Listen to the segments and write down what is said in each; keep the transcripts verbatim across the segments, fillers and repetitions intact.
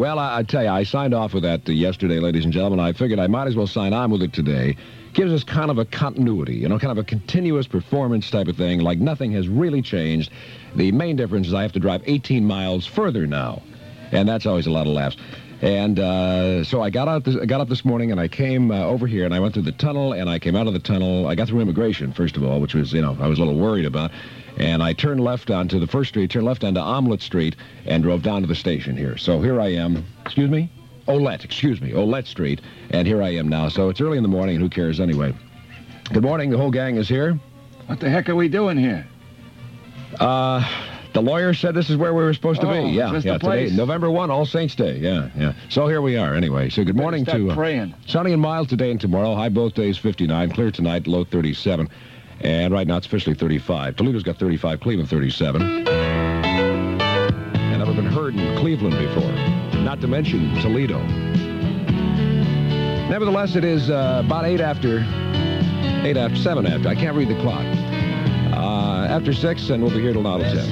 Well, I, I tell you, I signed off with that uh, yesterday, ladies and gentlemen. I figured I might as well sign on with it today. Gives us kind of a continuity, you know, kind of a continuous performance type of thing, like nothing has really changed. The main difference is I have to drive eighteen miles further now, and that's always a lot of laughs. And uh, so I got out. This, I got up this morning, and I came uh, over here, and I went through the tunnel, and I came out of the tunnel. I got through immigration, first of all, which was, you know, I was a little worried about. And I turned left onto the first street, turned left onto Omelette Street, and drove down to the station here. So here I am. Excuse me? Olette, excuse me, Olette Street, and here I am now. So it's early in the morning, and who cares anyway? Good morning, the whole gang is here. What the heck are we doing here? Uh, the lawyer said this is where we were supposed to oh, be. Yeah, is this yeah, the place? today, November first, All Saints Day. Yeah, yeah. So here we are, anyway. So good morning start to... Uh, praying. sunny and mild today and tomorrow. High both days, fifty-nine. Clear tonight, low thirty-seven. And right now it's officially thirty-five. Toledo's got thirty-five, Cleveland thirty-seven. Never been heard in Cleveland before, not to mention Toledo. Nevertheless, it is uh, about eight after, eight after, seven after. I can't read the clock. Uh, after six, and we'll be here till now till ten.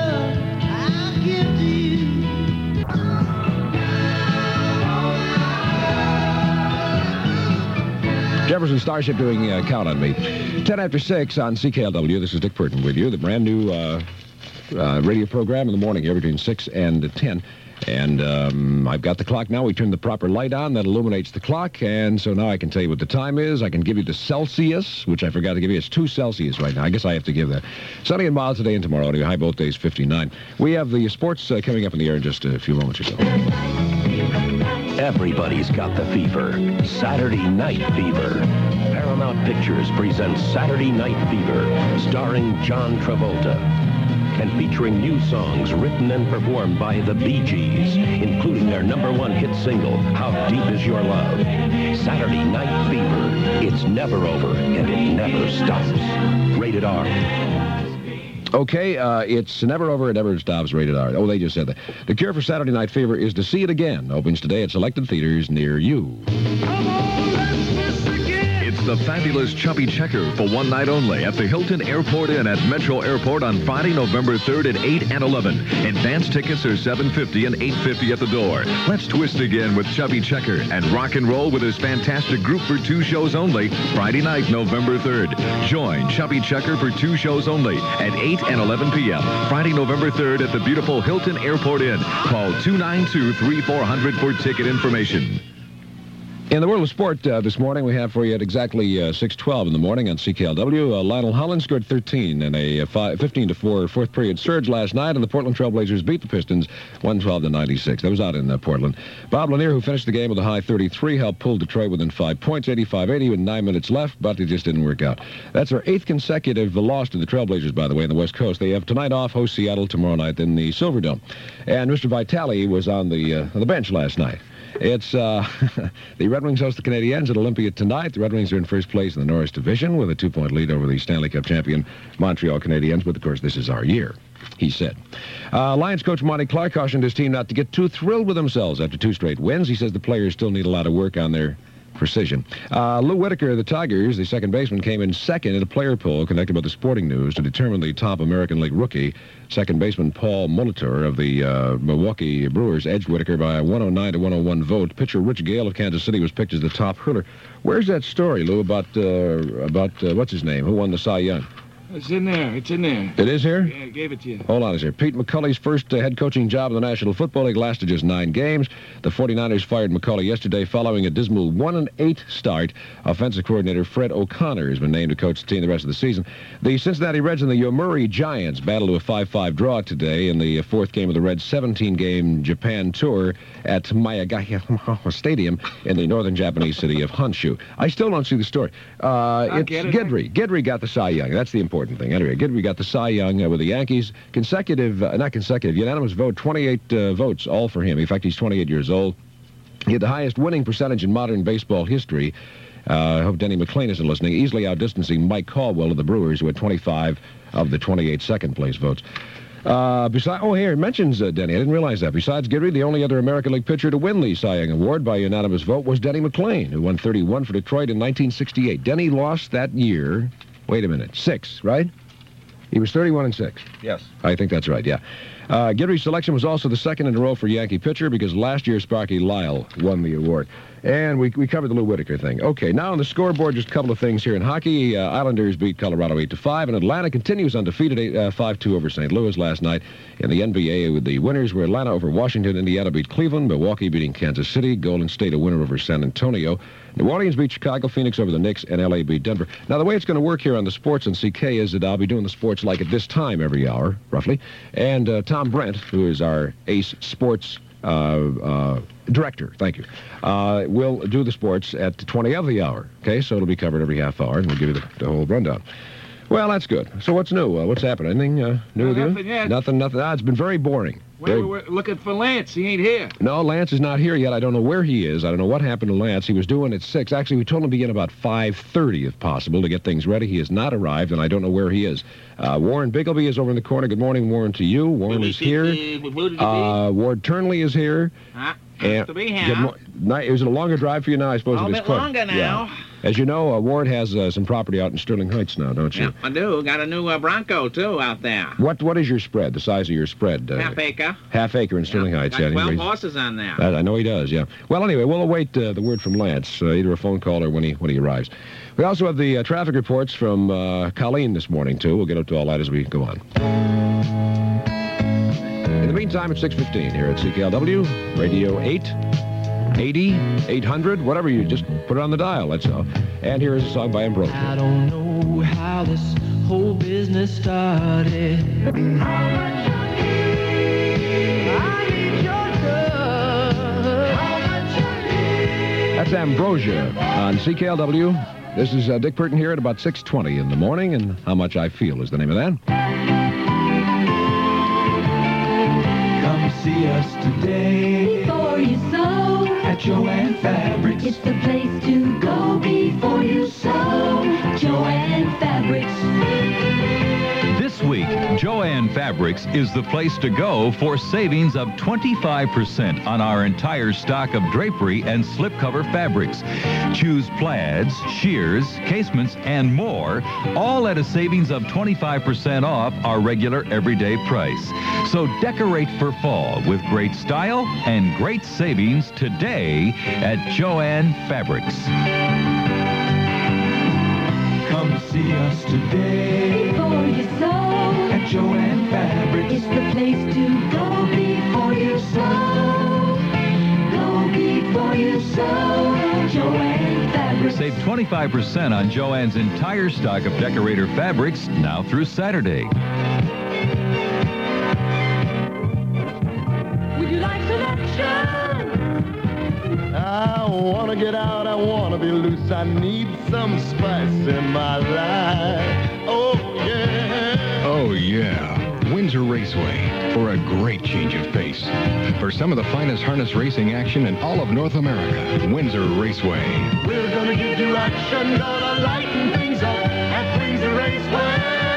Jefferson Starship doing uh, Count on Me. ten after six on C K L W. This is Dick Burton with you. The brand new uh, uh, radio program in the morning here between six and ten. And um, I've got the clock now. We turn the proper light on that illuminates the clock. And so now I can tell you what the time is. I can give you the Celsius, which I forgot to give you. It's two Celsius right now. I guess I have to give that. Sunny and mild today and tomorrow. Anyway, high both days, fifty-nine. We have the sports uh, coming up in the air in just a few moments or so. Everybody's got the fever. Saturday Night Fever. Paramount Pictures presents Saturday Night Fever, starring John Travolta, and featuring new songs written and performed by the Bee Gees, including their number one hit single, How Deep Is Your Love? Saturday Night Fever. It's never over, and it never stops. Rated R. Okay, uh, it's never over, it never stops, rated R. Oh, they just said that. The cure for Saturday Night Fever is to see it again. Opens today at selected theaters near you. It's the fabulous Chubby Checker for one night only at the Hilton Airport Inn at Metro Airport on Friday, November third at eight and eleven. Advance tickets are seven fifty and eight fifty at the door. Let's twist again with Chubby Checker and rock and roll with his fantastic group for two shows only. Friday night, November third. Join Chubby Checker for two shows only at eight and eleven p m Friday, November third at the beautiful Hilton Airport Inn. Call two nine two, three four zero zero for ticket information. In the world of sport uh, this morning, we have for you at exactly uh, six twelve in the morning on C K L W. Uh, Lionel Holland scored thirteen in a uh, fifteen to four fourth period surge last night, and the Portland Trailblazers beat the Pistons one twelve to ninety-six. That was out in uh, Portland. Bob Lanier, who finished the game with a high thirty-three, helped pull Detroit within five points, eighty-five eighty, with nine minutes left, but it just didn't work out. That's their eighth consecutive loss to the Trailblazers, by the way, in the West Coast. They have tonight off, host Seattle tomorrow night in the Silverdome. And Mister Vitale was on the, uh, on the bench last night. It's uh, the Red Wings host the Canadiens at Olympia tonight. The Red Wings are in first place in the Norris Division with a two-point lead over the Stanley Cup champion Montreal Canadiens. But, of course, this is our year, he said. Uh, Lions coach Monty Clark cautioned his team not to get too thrilled with themselves after two straight wins. He says the players still need a lot of work on their precision. Uh, Lou Whitaker of the Tigers, the second baseman, came in second in a player poll conducted by the Sporting News to determine the top American League rookie. Second baseman Paul Molitor of the uh, Milwaukee Brewers edged Whitaker by a one oh nine to one oh one vote. Pitcher Rich Gale of Kansas City was picked as the top hurler. Where's that story, Lou, about, uh, about uh, what's his name, who won the Cy Young? It's in there. It's in there. It is here? Yeah, I gave it to you. Hold on a second. Pete McCulley's first uh, head coaching job in the National Football League lasted just nine games. The forty-niners fired McCulley yesterday following a dismal one and eight start. Offensive coordinator Fred O'Connor has been named to coach the team the rest of the season. The Cincinnati Reds and the Yomiuri Giants battled to a five five draw today in the fourth game of the Reds' seventeen-game Japan tour at Miyagi Stadium in the northern Japanese city of Honshu. I still don't see the story. Uh, it's get it. Guidry. Guidry got the Cy Young. That's the important thing. Anyway, Guidry got the Cy Young uh, with the Yankees. Consecutive, uh, not consecutive, unanimous vote, twenty-eight uh, votes, all for him. In fact, he's twenty-eight years old. He had the highest winning percentage in modern baseball history. Uh, I hope Denny McClain isn't listening. Easily outdistancing Mike Caldwell of the Brewers, who had twenty-five of the twenty-eight second-place votes. Uh, besides, oh, here, it mentions uh, Denny. I didn't realize that. Besides Guidry, the only other American League pitcher to win the Cy Young Award by unanimous vote was Denny McClain, who won thirty-one for Detroit in nineteen sixty-eight. Denny lost that year, wait a minute, six, right? He was thirty-one and six. Yes. I think that's right, yeah. Uh, Guidry's selection was also the second in a row for Yankee pitcher because last year Sparky Lyle won the award. And we, we covered the Lou Whitaker thing. Okay, now on the scoreboard, just a couple of things here in hockey. Uh, Islanders beat Colorado eight to five, and Atlanta continues undefeated five two over Saint Louis last night. In the N B A, with the winners were Atlanta over Washington, Indiana beat Cleveland, Milwaukee beating Kansas City, Golden State a winner over San Antonio. New Orleans beat Chicago, Phoenix over the Knicks, and L A beat Denver. Now, the way it's going to work here on the sports on C K is that I'll be doing the sports like at this time every hour, roughly. And uh, Tom Brent, who is our ace sports uh, uh, director, thank you, uh, will do the sports at twenty of the hour. Okay, so it'll be covered every half hour, and we'll give you the, the whole rundown. Well, that's good. So what's new? Uh, what's happened? Anything uh, new No, with you? nothing yet. Nothing, nothing. Ah, it's been very boring. Wait, we're, we're looking for Lance. He ain't here. No, Lance is not here yet. I don't know where he is. I don't know what happened to Lance. He was due in at six. Actually, we told him to be in about five thirty, if possible, to get things ready. He has not arrived, and I don't know where he is. Uh, Warren Biggleby is over in the corner. Good morning, Warren, to you. Warren is here. Uh, Ward Turnley is here. Huh? And to be here. good mo- night, is it a longer drive for you now, I suppose? A at little this bit point? longer now. Yeah. As you know, uh, Ward has uh, some property out in Sterling Heights now, don't you? Yeah, I do. Got a new uh, Bronco, too, out there. What What is your spread, the size of your spread? Uh, Half acre. Half acre in Sterling Yeah, Heights. got yeah, twelve anyway. horses on there. I, I know he does, yeah. Well, anyway, we'll await uh, the word from Lance, uh, either a phone call or when he when he arrives. We also have the uh, traffic reports from uh, Colleen this morning, too. We'll get up to all that as we go on. In the meantime, it's six fifteen here at C K L W, Radio eight, eighty, eight hundred, whatever you, just put it on the dial, that's all. And here is a song by Ambrosia. I don't know how this whole business started. How much I need, I need your love. How much I need. That's Ambrosia on C K L W. This is uh, Dick Burton here at about six twenty in the morning, and How Much I Feel is the name of that. Come see us today Before you sew, at Joann Fabrics. it's the place to go before you sew. Joann Fabrics. This week, Joann Fabrics is the place to go for savings of twenty-five percent on our entire stock of drapery and slipcover fabrics. Choose plaids, sheers, casements, and more, all at a savings of twenty-five percent off our regular everyday price. So decorate for fall with great style and great savings today at Joann Fabrics. Come see us today Before you sew, at Joann Fabrics. it's the place to go before you sew. Go before you sew. Joann Fabrics. Save twenty-five percent on Joann's entire stock of decorator fabrics now through Saturday. Would you like selection? I wanna get out, I wanna be loose, I need some spice in my life. Oh yeah. Oh, yeah. Windsor Raceway for a great change of pace. For some of the finest harness racing action in all of North America, Windsor Raceway. We're gonna give you action, gonna lighten things up at Windsor Raceway.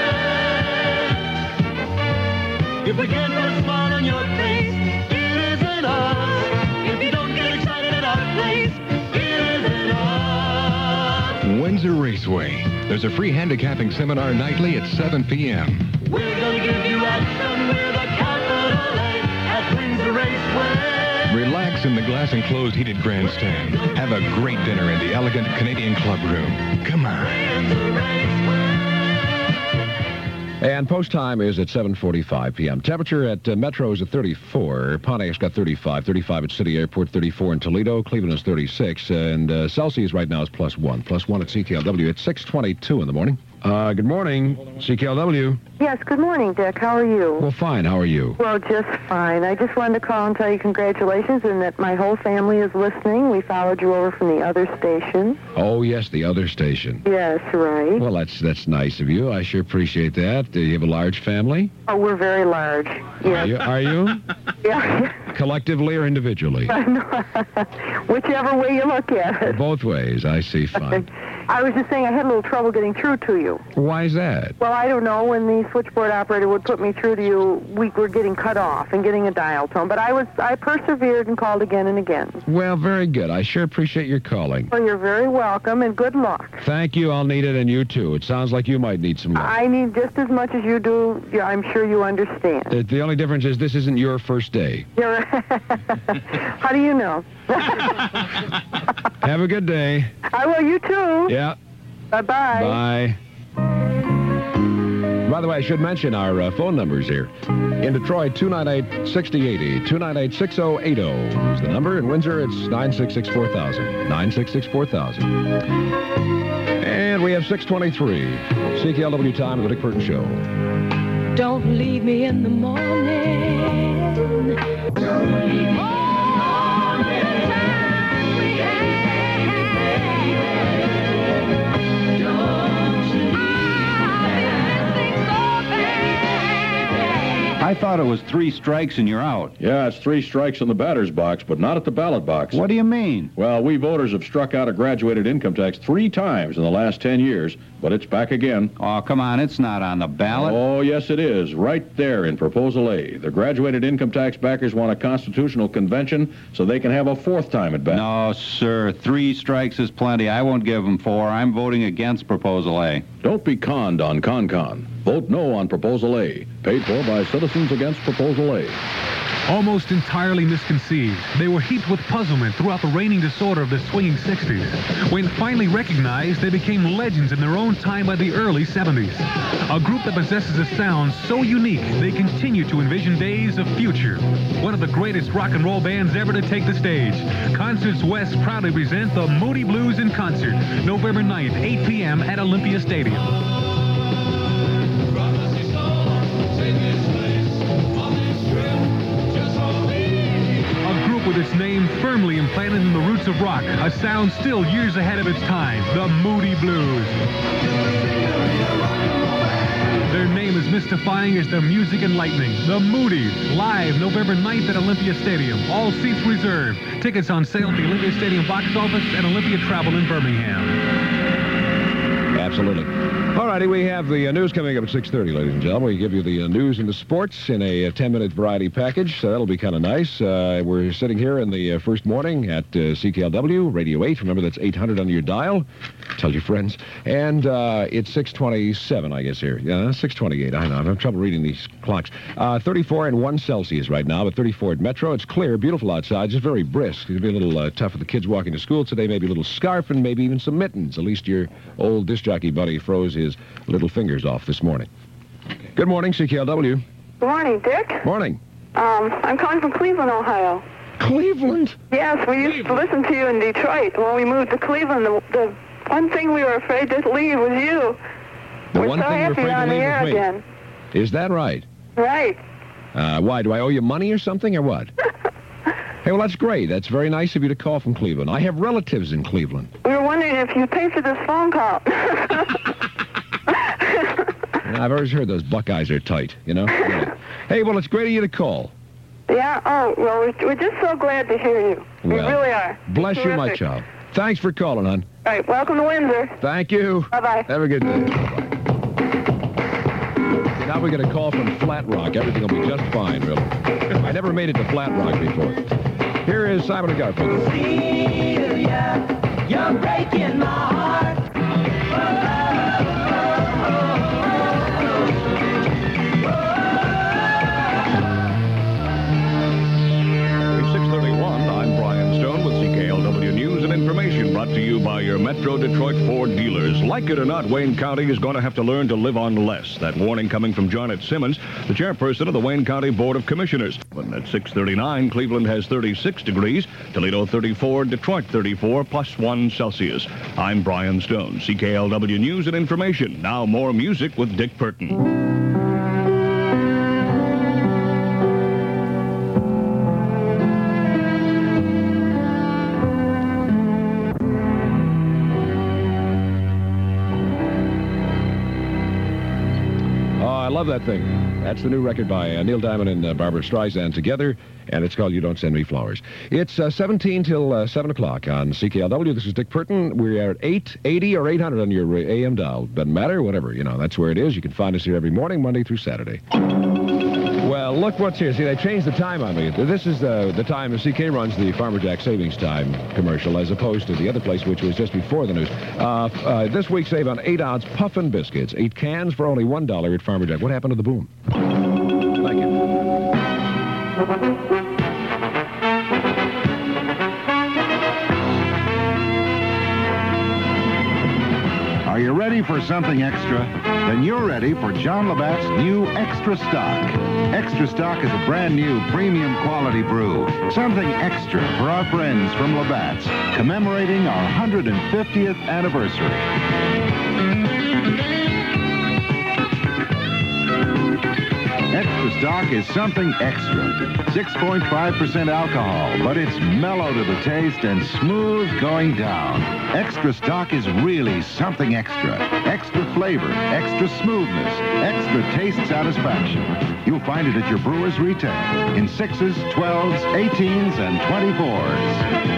If we can't put a smile on your face, it isn't us. If you don't get excited at our place, it isn't us. Windsor Raceway. There's a free handicapping seminar nightly at seven p.m. We're gonna give you action with a capital A at Windsor Raceway. Relax in the glass enclosed heated grandstand. Have a great dinner in the elegant Canadian Club Room. Come on. Windsor Raceway. And post time is at seven forty-five p.m. Temperature at uh, Metro is at thirty-four. Pontiac's got thirty-five. thirty-five at City Airport. thirty-four in Toledo. Cleveland is thirty-six. And uh, Celsius right now is plus one. Plus one at C K L W. It's six twenty-two in the morning. Uh, good morning, C K L W. Yes, good morning, Dick. How are you? Well, fine. How are you? Well, just fine. I just wanted to call and tell you congratulations and that my whole family is listening. We followed you over from the other station. Oh, yes, the other station. Yes, right. Well, that's that's nice of you. I sure appreciate that. Do you have a large family? Oh, we're very large. Are Yes. you? Are you? Yeah. Collectively or individually? Whichever way you look at it. Both ways. I see. Fine. I was just saying I had a little trouble getting through to you. Why is that? Well, I don't know. When the switchboard operator would put me through to you, we were getting cut off and getting a dial tone. But I was, I persevered and called again and again. Well, very good. I sure appreciate your calling. Well, you're very welcome, and good luck. Thank you. I'll need it, and you too. It sounds like you might need some luck. I need just as much as you do. Yeah, I'm sure you understand. The, the only difference is this isn't your first day. You're How do you know? Have a good day. I will. You too. Yeah. Bye-bye. Bye. By the way, I should mention our uh, phone numbers here. In Detroit, two nine eight, six oh eight oh. two nine eight, six oh eight oh is the number. In Windsor, it's nine six six, four thousand. nine six six, four thousand. And we have six twenty-three. C K L W time of the Dick Burton Show. Don't leave me in the morning. Don't leave me. I thought it was three strikes and you're out. Yeah, it's three strikes in the batter's box, but not at the ballot box. What do you mean? Well, we voters have struck out a graduated income tax three times in the last ten years, but it's back again. Oh, come on, it's not on the ballot. Oh, yes, it is. Right there in Proposal A. The graduated income tax backers want a constitutional convention so they can have a fourth time at bat. No, sir. Three strikes is plenty. I won't give them four. I'm voting against Proposal A. Don't be conned on ConCon. Vote no on Proposal A. Paid for by Citizens Against Proposal A. Almost entirely misconceived, they were heaped with puzzlement throughout the reigning disorder of the swinging sixties. When finally recognized, they became legends in their own time by the early seventies. A group that possesses a sound so unique, they continue to envision days of future. One of the greatest rock and roll bands ever to take the stage. Concerts West proudly present the Moody Blues in concert, November ninth, eight p.m. at Olympia Stadium. With its name firmly implanted in the roots of rock, a sound still years ahead of its time, the Moody Blues. Their name is mystifying as their music enlightening. The Moody's, live November ninth at Olympia Stadium. All seats reserved. Tickets on sale at the Olympia Stadium box office and Olympia Travel in Birmingham. Absolutely. All righty, we have the uh, news coming up at six thirty, ladies and gentlemen. We give you the uh, news and the sports in a ten-minute variety package, so that'll be kind of nice. Uh, we're sitting here in the uh, first morning at uh, C K L W, Radio eight. Remember, that's eight hundred on your dial. Tell your friends. And uh, it's six twenty-seven, I guess, here. Yeah, six twenty-eight. I know. I'm having trouble reading these clocks. Uh, thirty-four and one Celsius right now, but thirty-four at Metro. It's clear, beautiful outside, just very brisk. It'll be a little uh, tough for the kids walking to school today. Maybe a little scarf and maybe even some mittens. At least your old disc jockey buddy froze his little fingers off this morning. Good morning, C K L W. Good morning, Dick. Morning. Um, I'm calling from Cleveland, Ohio. Cleveland? Yes, we used to listen to you in Detroit. When we moved to Cleveland, the, the one thing we were afraid to leave was you. The we're one so thing happy you're afraid on to the leave air with me. again. Is that right? Right. Uh, why? Do I owe you money or something, or what? Hey, well, that's great. That's very nice of you to call from Cleveland. I have relatives in Cleveland. We were wondering if you paid for this phone call. I've always heard those Buckeyes are tight, you know? Yeah. Hey, well, it's great of you to call. Yeah, oh, well, we're, we're just so glad to hear you. We Well, really are. Bless you, my Terrific. child. Thanks for calling, hon. All right, welcome to Windsor. Thank you. Bye-bye. Have a good day. Bye-bye. Now we get a call from Flat Rock. Everything will be just fine, really. I never made it to Flat Rock before. Here is Simon and Garfunkel. Celia, you're breaking my heart. six thirty-one, I'm Brian Stone with C K L W News and Information, brought to you by your Metro Detroit Ford dealers. Like it or not, Wayne County is going to have to learn to live on less. That warning coming from Janet Simmons, the chairperson of the Wayne County Board of Commissioners. But at six thirty-nine, Cleveland has thirty-six degrees, Toledo thirty-four, Detroit thirty-four, plus one Celsius. I'm Brian Stone, C K L W News and Information. Now more music with Dick Burton. I love that thing. That's the new record by uh, Neil Diamond and uh, Barbara Streisand together, and it's called You Don't Send Me Flowers. It's uh, seventeen till uh, seven o'clock on C K L W. This is Dick Burton. We're at eight eighty or eight hundred on your A M dial. Doesn't matter, whatever. You know, that's where it is. You can find us here every morning, Monday through Saturday. Well, look what's here. See, they changed the time on me. This is uh, the time that C K runs the Farmer Jack Savings Time commercial, as opposed to the other place, which was just before the news. Uh, uh, this week, save on eight-ounce Puffin biscuits. Eight cans for only one dollar at Farmer Jack. What happened to the boom? Thank you. Are you ready for something extra? Then you're ready for John Labatt's new Extra Stock. Extra Stock is a brand new premium quality brew. Something extra for our friends from Labatt's, commemorating our one hundred fiftieth anniversary. Extra Stock is something extra. six point five percent alcohol, but it's mellow to the taste and smooth going down. Extra Stock is really something extra. Extra flavor, extra smoothness, extra taste satisfaction. You'll find it at your brewer's retail in sixes, twelves, eighteens, and twenty-fours.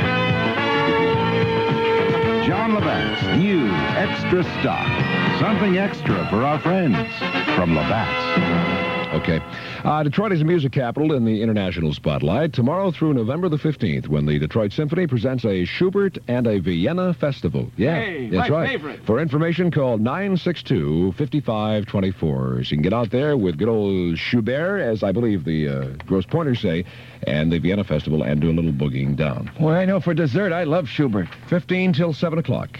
John Labatt's new Extra Stock. Something extra for our friends from Labatt's. Okay. Uh, Detroit is a music capital in the international spotlight tomorrow through November the fifteenth, when the Detroit Symphony presents a Schubert and a Vienna festival. Yeah, Hey, that's my right. favorite. For information, call nine six two, five five two four. So you can get out there with good old Schubert, as I believe the uh, Gross Pointers say, and the Vienna Festival, and do a little boogieing down. Well, I know for dessert, I love Schubert. fifteen till seven o'clock.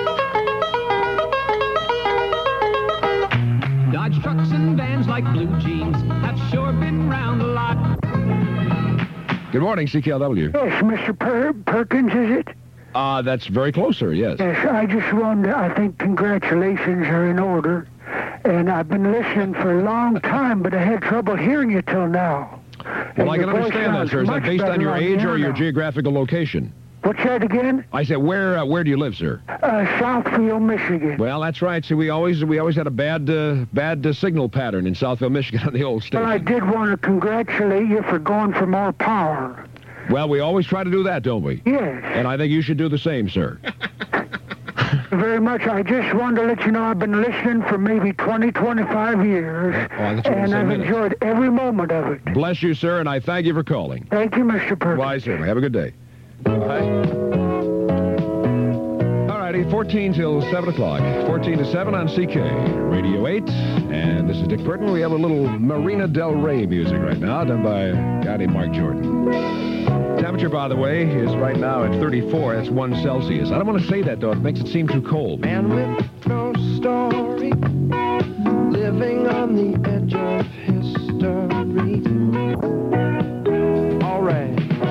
Dodge trucks and vans like blue jeans have sure been round a lot. Good morning, C K L W. Yes, Mister Per- Perkins, is it? Uh, that's very close, sir, yes. Yes, I just wanted, I think congratulations are in order. And I've been listening for a long time, but I had trouble hearing you till now. Well, And I can your voice understand that, sounds sir. Is that much based on better your the age or air your now. geographical location? What's that again? I said, where uh, where do you live, sir? Uh, Southfield, Michigan. Well, that's right. See, we always we always had a bad uh, bad uh, signal pattern in Southfield, Michigan, on the old station. Well, I did want to congratulate you for going for more power. Well, we always try to do that, don't we? Yes. And I think you should do the same, sir. Thank you very much. I just wanted to let you know I've been listening for maybe twenty, twenty-five years, Oh, I thought you were gonna and say I've minutes. enjoyed every moment of it. Bless you, sir, and I thank you for calling. Thank you, Mister Perkins. Why, certainly. Have a good day. Bye. All righty, fourteen till seven o'clock. fourteen to seven on C K, Radio eight. And this is Dick Burton. We have a little Marina Del Rey music right now, done by a guy named Mark Jordan. Temperature, by the way, is right now at thirty-four. That's one Celsius. I don't want to say that, though. It makes it seem too cold. Man with no story, living on the edge of history. All right.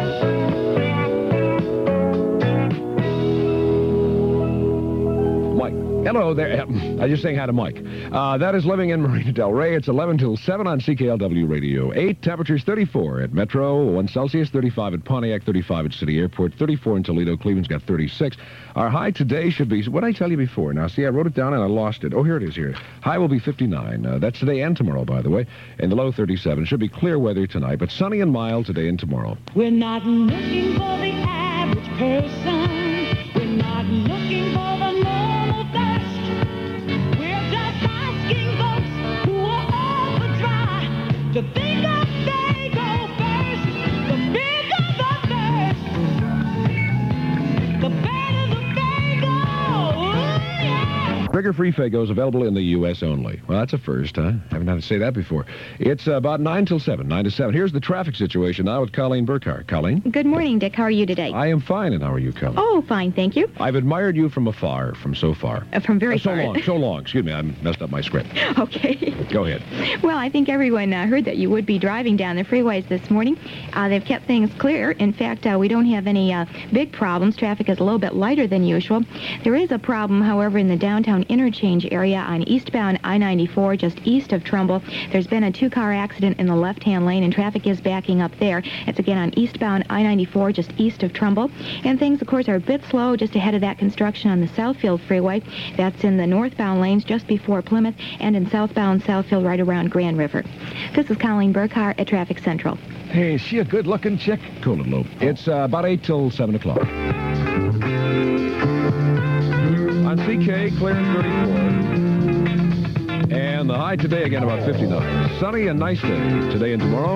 Mike. Hello there. I just saying hi to Mike. Uh, that is Living in Marina Del Rey. It's eleven till seven on C K L W Radio eight. Temperatures thirty-four at Metro, one Celsius, thirty-five at Pontiac, thirty-five at City Airport, thirty-four in Toledo. Cleveland's got thirty-six. Our high today should be, what did I tell you before? Now, see, I wrote it down and I lost it. Oh, here it is here. High will be fifty-nine. Uh, that's today and tomorrow, by the way. And the low thirty-seven. Should be clear weather tonight, but sunny and mild today and tomorrow. We're not looking for the average person. We're not looking for the normal best. We're just asking folks who are over dry to think of they go first. The bigger the first, the better the Fago. Ooh, yeah. Trigger Free Fago is available in the U S only. Well, that's a first, huh? Haven't had to say that before. It's uh, about nine till seven, nine to seven. Here's the traffic situation now with Colleen Burkhart. Colleen? Good morning, Dick. How are you today? I am fine, and how are you, Colleen? Oh, fine, thank you. I've admired you from afar, from so far. Uh, from very Uh, so far. long, so long. Excuse me, I messed up my script. Okay. Go ahead. Well, I think everyone uh, heard that you would be driving down the freeways this morning. Uh, they've kept things clear. In fact, uh, we don't have any uh, big problems. Traffic is a little bit lighter than usual. There is a problem, however, in the downtown interchange area on eastbound I ninety-four, just east of Trumbull. There's been a two-car accident in the left-hand lane, and traffic is backing up there. It's again on eastbound I ninety-four, just east of Trumbull. And things, of course, are a bit slow just ahead of that construction on the Southfield Freeway. That's in the northbound lanes just before Plymouth, and in southbound Southfield right around Grand River. This is Colleen Burkhart at Traffic Central. Hey, is she a good-looking chick? Cool it, Lou. It's uh, about eight till seven o'clock. On C K, clear at thirty-four. And the high today again about fifty-nine. Sunny and nice day today and tomorrow.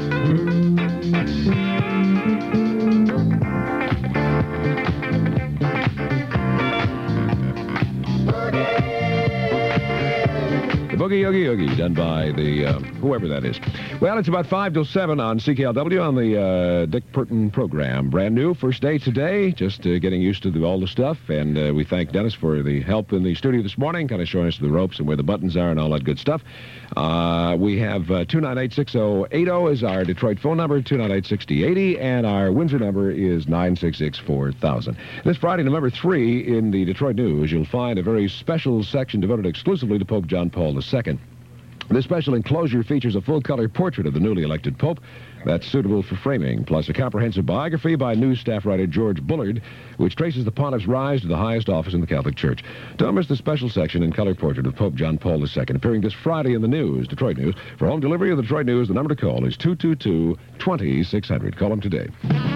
The Boogie Oogie Oogie, done by the, uh, whoever that is. Well, it's about five till seven on C K L W on the uh, Dick Burton program. Brand new, first day today, just uh, getting used to the, all the stuff. And uh, we thank Dennis for the help in the studio this morning, kind of showing us the ropes and where the buttons are and all that good stuff. Uh, we have uh, two nine eight, six zero eight zero is our Detroit phone number, two nine eight, six zero eight zero, and our Windsor number is nine six six, four thousand. This Friday, November third, in the Detroit News, you'll find a very special section devoted exclusively to Pope John Paul the Second. This special enclosure features a full-color portrait of the newly elected Pope that's suitable for framing, plus a comprehensive biography by news staff writer George Bullard, which traces the pontiff's rise to the highest office in the Catholic Church. Don't miss the special section in color portrait of Pope John Paul the Second, appearing this Friday in the News, Detroit News. For home delivery of the Detroit News, the number to call is two two two, two zero six zero zero. Call them today.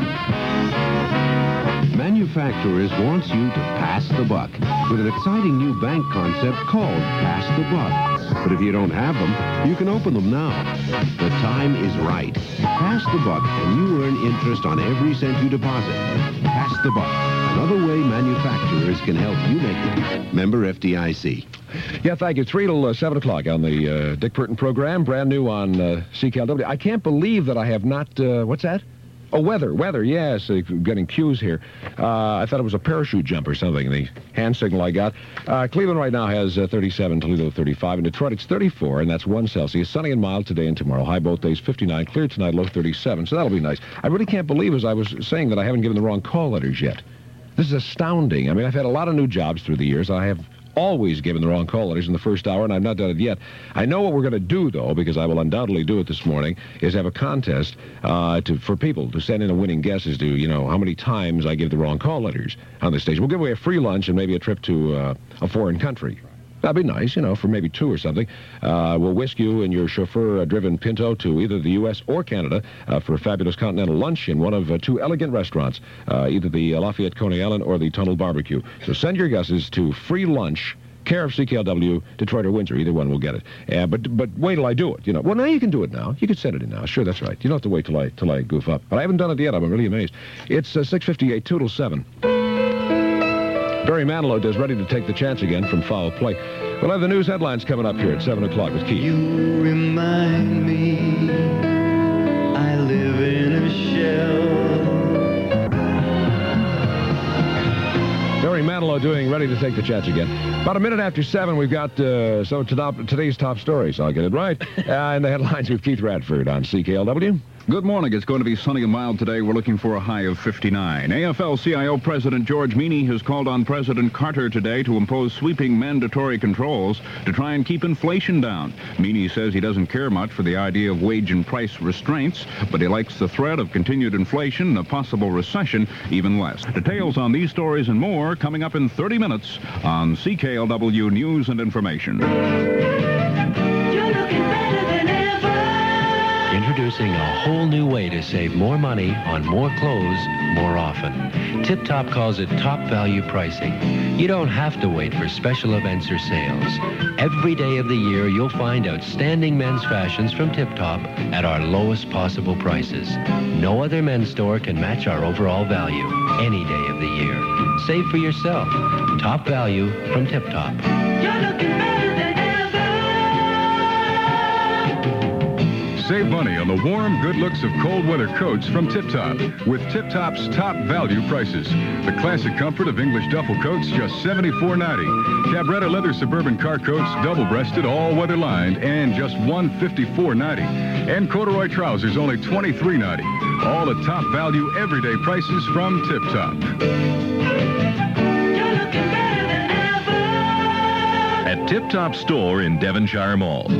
Manufacturers wants you to pass the buck with an exciting new bank concept called Pass the Buck. But if you don't have them, you can open them now. The time is right. Pass the buck, and you earn interest on every cent you deposit. Pass the buck. Another way manufacturers can help you make it. Member F D I C. Yeah, thank you. three till uh, seven o'clock on the uh, Dick Burton program, brand new on uh, C K L W. I can't believe that I have not, uh, what's that? Oh, weather, weather, yes, uh, getting cues here. Uh, I thought it was a parachute jump or something, the hand signal I got. Uh, Cleveland right now has uh, thirty-seven, Toledo thirty-five. In Detroit, it's thirty-four, and that's one Celsius. Sunny and mild today and tomorrow. High both days, fifty-nine. Clear tonight, low thirty-seven, so that'll be nice. I really can't believe, as I was saying, that I haven't given the wrong call letters yet. This is astounding. I mean, I've had a lot of new jobs through the years. I have always given the wrong call letters in the first hour, and I've not done it yet. I know what we're going to do, though, because I will undoubtedly do it this morning, is have a contest uh, to, for people to send in a winning guess as to, you know, how many times I give the wrong call letters on this station. We'll give away a free lunch and maybe a trip to uh, a foreign country. That'd be nice, you know, for maybe two or something. Uh, we'll whisk you and your chauffeur-driven Pinto to either the U S or Canada uh, for a fabulous continental lunch in one of uh, two elegant restaurants, uh, either the uh, Lafayette Coney Island or the Tunnel Barbecue. So send your guesses to free lunch, care of C K L W, Detroit or Windsor. Either one will get it. Uh, but but wait till I do it. You know. Well, now you can do it now. You can send it in now. Sure, that's right. You don't have to wait till I till I goof up. But I haven't done it yet. I'm really amazed. It's uh, six fifty-eight, two till seven. Barry Manilow does Ready to Take the Chance Again from Foul Play. We'll have the news headlines coming up here at seven o'clock with Keith. You remind me I live in a shell. Barry Manilow doing Ready to Take the Chance Again. About a minute after seven, we've got uh, some of to- today's top stories. I'll get it right. Uh, and the headlines with Keith Radford on C K L W. Good morning. It's going to be sunny and mild today. We're looking for a high of fifty-nine. A F L C I O President George Meany has called on President Carter today to impose sweeping mandatory controls to try and keep inflation down. Meany says he doesn't care much for the idea of wage and price restraints, but he likes the threat of continued inflation and a possible recession even less. Details on these stories and more coming up in thirty minutes on C K L W News and Information. Introducing a whole new way to save more money on more clothes more often. Tip Top calls it top value pricing. You don't have to wait for special events or sales. Every day of the year, you'll find outstanding men's fashions from Tip Top at our lowest possible prices. No other men's store can match our overall value any day of the year. Save for yourself. Top value from Tip Top. You're looking better than ever. Save money on the warm, good looks of cold weather coats from Tip Top with Tip Top's top value prices. The classic comfort of English duffel coats, just seventy-four ninety. Cabretta leather suburban car coats, double-breasted, all-weather lined, and just one fifty-four ninety. And corduroy trousers, only twenty-three ninety. All the top value everyday prices from Tip Top. You're looking better than ever. at Tip Top Store in Devonshire Mall.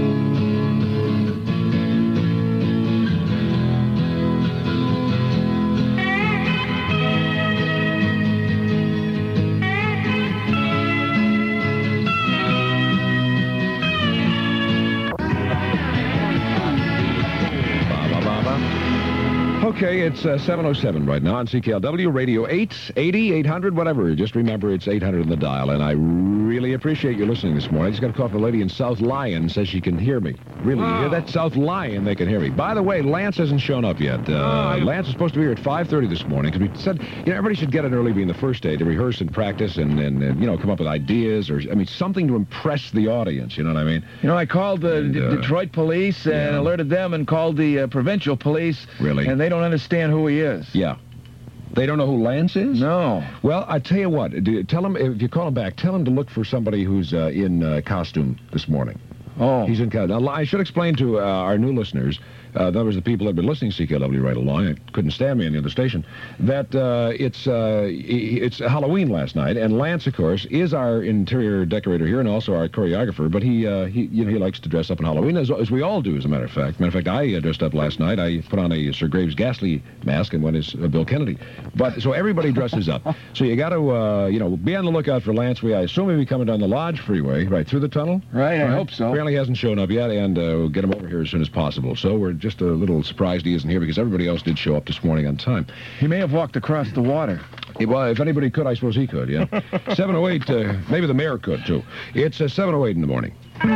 Okay, it's uh, seven oh seven right now on C K L W, radio eight eighty, eight hundred, whatever. Just remember it's eight hundred in the dial, and I really appreciate you listening this morning. I just got a call from a lady in South Lyon, says she can hear me. Really, you hear that? South Lyon, they can hear me. By the way, Lance hasn't shown up yet. Uh, Lance is supposed to be here at five thirty this morning, because we said, you know, everybody should get it early being the first day to rehearse and practice and, and, and, you know, come up with ideas, or, I mean, something to impress the audience, you know what I mean? You know, I called the And, D- uh, Detroit police and yeah. alerted them and called the uh, provincial police. Really? And they don't understand who he is. Yeah. They don't know who Lance is? No. Well, I tell you what. Do, tell him, if you call him back, tell him to look for somebody who's uh, in uh, costume this morning. Oh. He's in costume. Now, I should explain to uh, our new listeners, uh, that was the people that have been listening to C K L W right along, it couldn't stand me on the other station, that uh, it's uh, it's Halloween last night, and Lance, of course, is our interior decorator here and also our choreographer, but he, uh, he you know, he likes to dress up on Halloween, as, as we all do, as a matter of fact. Matter of fact, I uh, dressed up last night. I put on a Sir Graves Ghastly mask and went as uh, Bill Kennedy. But, so everybody dresses up. So you got to, uh, you know, be on the lookout for Lance. We, I assume he'll be coming down the Lodge Freeway, right through the tunnel. Right, I hope so. Apparently hasn't shown up yet, and uh, we'll get him over here as soon as possible. So we're just a little surprised he isn't here, because everybody else did show up this morning on time. He may have walked across the water. Yeah, well, if anybody could, I suppose he could, yeah. seven oh eight, uh, maybe the mayor could, too. It's uh, seven oh eight in the morning. Put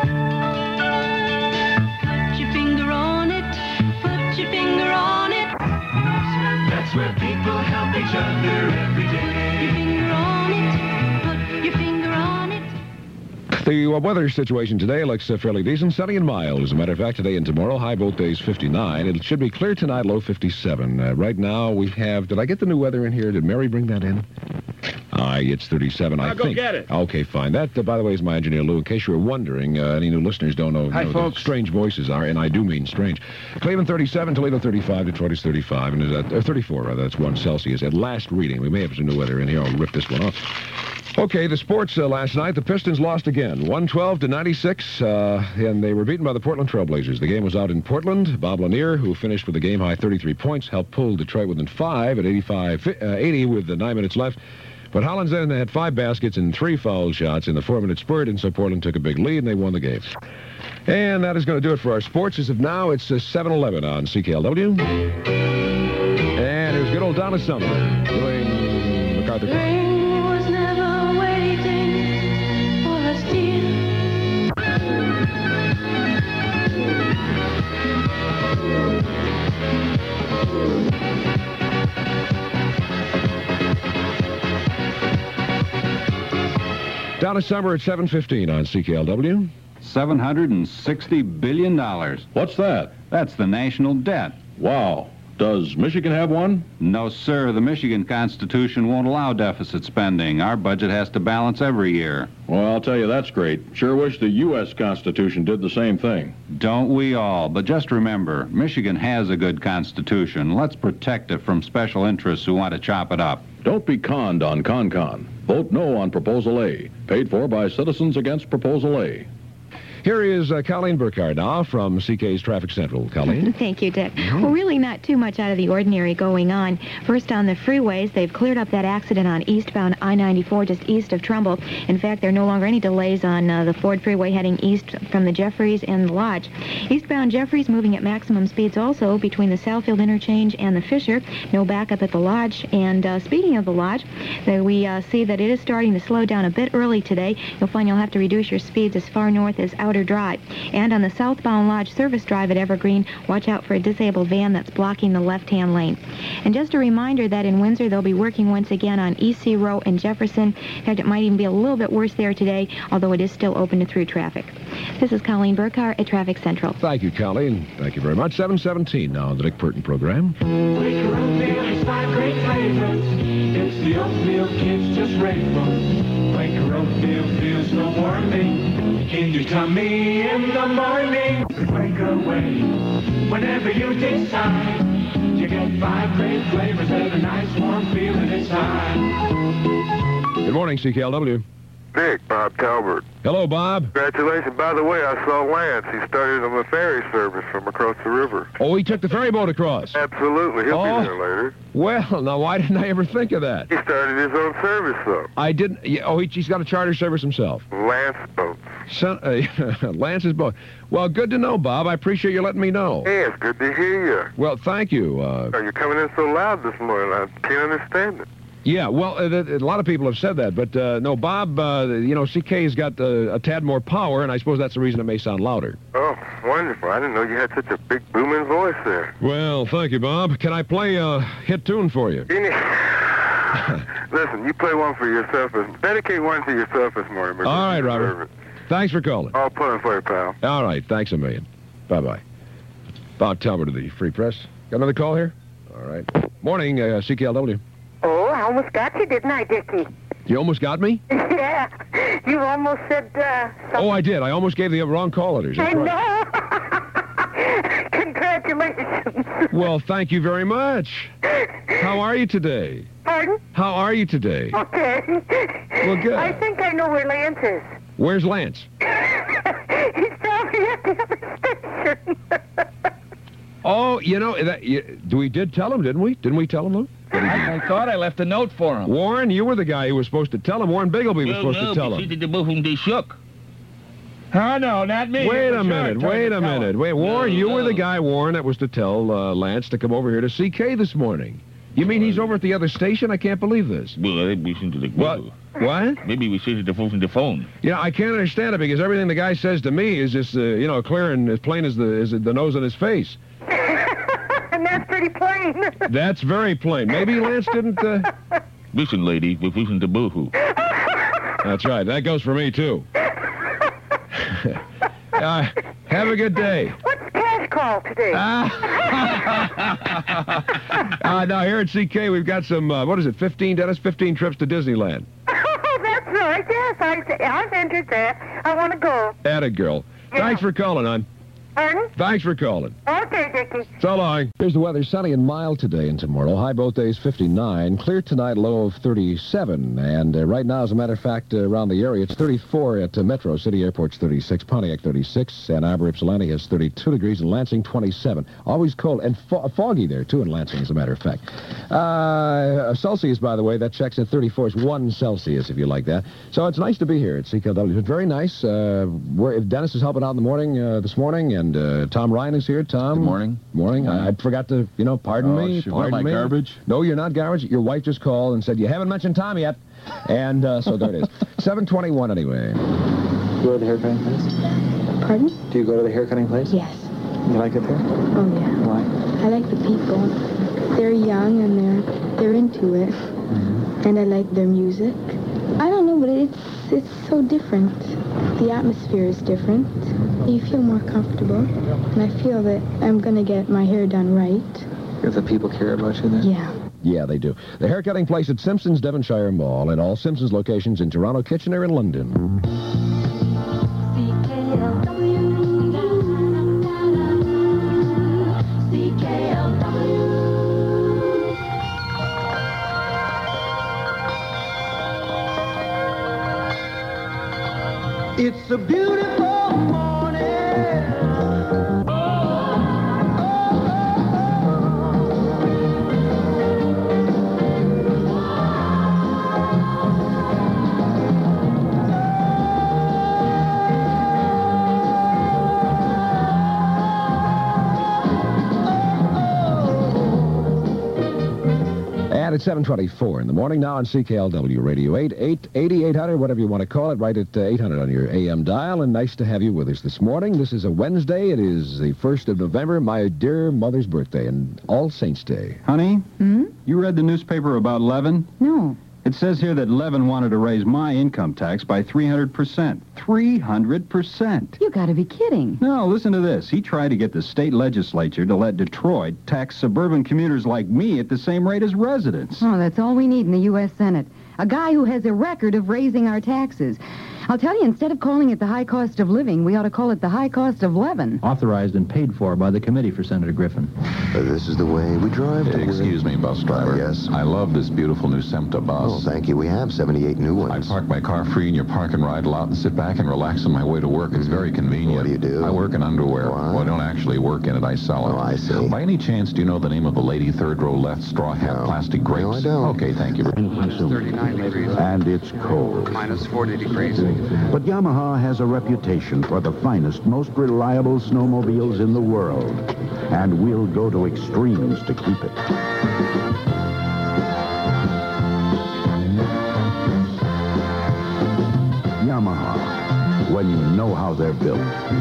your finger on it. Put your finger on it. That's where people help each other every day. Your finger on it. Put your finger on it. The uh, weather situation today looks uh, fairly decent, sunny and mild. As a matter of fact, today and tomorrow, high both days fifty-nine. It should be clear tonight, low fifty-seven. Uh, right now, we have... Did I get the new weather in here? Did Mary bring that in? Aye, it's thirty-seven, I I'll think. go get it. Okay, fine. That, uh, by the way, is my engineer, Lou. In case you were wondering, uh, any new listeners don't know, Hi, know folks. what strange voices are, and I do mean strange. Cleveland thirty-seven, Toledo thirty-five, Detroit is thirty-five, and is at, uh, thirty-four, rather. That's one Celsius. At last reading, we may have some new weather in here. I'll rip this one off. Okay, the sports uh, last night. The Pistons lost again, one twelve to ninety-six, uh, and they were beaten by the Portland Trailblazers. The game was out in Portland. Bob Lanier, who finished with a game-high thirty-three points, helped pull Detroit within five at eighty-five, uh, eighty with the nine minutes left. But Hollins then had five baskets and three foul shots in the four-minute spurt, and so Portland took a big lead, and they won the game. And that is going to do it for our sports. As of now, it's uh, seven eleven on C K L W. And here's good old Donna Summer doing MacArthur Park. Spring was never waiting for us, dear. Donna Summer at seven fifteen on C K L W. seven hundred sixty billion dollars. What's that? That's the national debt. Wow. Does Michigan have one? No, sir. The Michigan Constitution won't allow deficit spending. Our budget has to balance every year. Well, I'll tell you, that's great. Sure wish the U S Constitution did the same thing. Don't we all? But just remember, Michigan has a good constitution. Let's protect it from special interests who want to chop it up. Don't be conned on ConCon. Vote no on Proposal A. Paid for by Citizens Against Proposal A. Here is uh, Colleen Burkhardt now from C K's Traffic Central. Colleen? Thank you, Dick. Well, really not too much out of the ordinary going on. First, on the freeways, they've cleared up that accident on eastbound I ninety-four just east of Trumbull. In fact, there are no longer any delays on uh, the Ford Freeway heading east from the Jeffries and the Lodge. Eastbound Jeffries moving at maximum speeds also between the Southfield Interchange and the Fisher. No backup at the Lodge. And uh, speaking of the Lodge, uh, we uh, see that it is starting to slow down a bit early today. You'll find you'll have to reduce your speeds as far north as Outer Drive. And on the southbound Lodge Service Drive at Evergreen, watch out for a disabled van that's blocking the left-hand lane. And just a reminder that in Windsor, they'll be working once again on E C Row and Jefferson. In fact, it might even be a little bit worse there today, although it is still open to through traffic. This is Colleen Burkhardt at Traffic Central. Thank you, Colleen. Thank you very much. seven seventeen now on the Dick Burton program. Quaker oatmeal has five great flavors. It's the oatmeal kids just rave for. Quaker oatmeal feels no warming in your tummy in the morning. Quaker way, whenever you decide, you get five great flavors and a nice warm feeling inside. Good morning, C K L W. Dick, Bob Talbert. Hello, Bob. Congratulations. By the way, I saw Lance. He started on the ferry service from across the river. Oh, he took the ferry boat across. Absolutely. He'll Oh. be there later. Well, now, why didn't I ever think of that? He started his own service, though. I didn't. Yeah, oh, he, he's got a charter service himself. Lance Boats. Son, uh, Lance's boat. Well, good to know, Bob. I appreciate you letting me know. Hey, it's good to hear you. Well, thank you. Uh, Oh, you're coming in so loud this morning. I can't understand it. yeah, well, uh, th- a lot of people have said that, but uh, no, Bob, uh, you know, C K's got uh, a tad more power, and I suppose that's the reason it may sound louder. Oh, wonderful. I didn't know you had such a big booming voice there. Well, thank you, Bob. Can I play a hit tune for you? Can you- Listen, you play one for yourself. This, dedicate one to yourself this morning. because All right, you deserve Robert. it. Thanks for calling. I'll play it for you, pal. All right, thanks a million. Bye-bye. Bob Talbot of the Free Press. Got another call here? All right. Morning, uh, C K L W. Oh, I almost got you, didn't I, Dickie? You almost got me? Yeah. You almost said, uh... Oh, I did. I almost gave the wrong call letters. I That's right. know. Congratulations. Well, thank you very much. How are you today? Pardon? How are you today? Okay. Well, good. I think I know where Lance is. Where's Lance? He's probably at the other station. Oh, you know, that, you, we did tell him, didn't we? Didn't we tell him, though? I, I thought I left a note for him. Warren, you were the guy who was supposed to tell him. Warren Biggleby was supposed to tell him. the both of them, they shook. Oh, no, not me. Wait It a was your minute, turn wait to a tell minute. him. Wait, Warren, No, you were no. the guy, Warren, that was to tell uh, Lance to come over here to C K this morning. You mean he's over at the other station? I can't believe this. Well, we listen to the What? What? Maybe we should have from the phone. You know, I can't understand it because everything the guy says to me is just, uh, you know, clear and as plain as the as the nose on his face. And that's pretty plain. That's very plain. Maybe Lance didn't... Uh... Listen, lady, we listen to boohoo. That's right. That goes for me, too. uh, have a good day. What's cash call today? Uh, now, here at C K, we've got some, uh, what is it, fifteen, Dennis? fifteen trips to Disneyland. Oh, that's right. Yes, I, I've entered that. I want to go. Atta girl. Thanks for calling, hon. Pardon? Thanks for calling. Okay, Dickie. So long. Here's the weather. Sunny and mild today and tomorrow. High both days fifty-nine. Clear tonight, low of thirty-seven. And uh, right now, as a matter of fact, uh, around the area, it's thirty-four at uh, Metro City Airport's thirty-six. Pontiac thirty-six. Ann Arbor, Ypsilanti has thirty-two degrees. And Lansing, twenty-seven. Always cold. And fo- foggy there, too, in Lansing, as a matter of fact. Uh, Celsius, by the way, that checks at thirty-four. It's one Celsius, if you like that. So it's nice to be here at C K L W. It's very nice. Uh, we're, Dennis is helping out in the morning, uh, this morning, and uh, Tom Ryan is here. Tom. Good morning. Morning. I, I forgot to, you know, pardon Oh, me. shoot, what, Pardon am I me. garbage? No, you're not garbage. Your wife just called and said, you haven't mentioned Tom yet. And uh, so there it is. seven twenty-one anyway. Do you go to the haircutting place? Pardon? Do you go to the haircutting place? Yes. You like it there? Oh, yeah. Why? I like the people. They're young and they're they're into it. Mm-hmm. And I like their music. I don't know, but it's it's so different. The atmosphere is different. You feel more comfortable. And I feel that I'm going to get my hair done right. If the people care about you then? Yeah. Yeah, they do. The haircutting place at Simpson's Devonshire Mall and all Simpson's locations in Toronto, Kitchener, and London. It's a beautiful morning. And it's seven twenty-four in the morning now on C K L W Radio eight eight eighty-eight hundred, whatever you want to call it, right at uh, eight hundred on your A M dial. And nice to have you with us this morning. This is a Wednesday. It is the first of November, my dear mother's birthday, and All Saints Day. Honey, you read the newspaper about Levin? No. It says here that Levin wanted to raise my income tax by three hundred percent. three hundred percent. You gotta be kidding. No, listen to this. He tried to get the state legislature to let Detroit tax suburban commuters like me at the same rate as residents. Oh, that's all we need in the U S Senate. A guy who has a record of raising our taxes. I'll tell you, instead of calling it the high cost of living, we ought to call it the high cost of living. Authorized and paid for by the committee for Senator Griffin. Uh, this is the way we drive. To Excuse me, bus driver. Uh, yes. I love this beautiful new SEMTA bus. Oh, thank you. We have seventy-eight new ones. I park my car free in your park and ride lot and sit back and relax on my way to work. It's very convenient. What do you do? I work in underwear. Why? Well, I don't actually work in it. I sell it. Oh, I see. By any chance, do you know the name of the lady third row left straw hat No. plastic grapes? No, I don't. Okay, thank you. thirty-nine degrees. And it's cold. Minus forty degrees. But Yamaha has a reputation for the finest, most reliable snowmobiles in the world. And we'll go to extremes to keep it. Yamaha, when you know how they're built.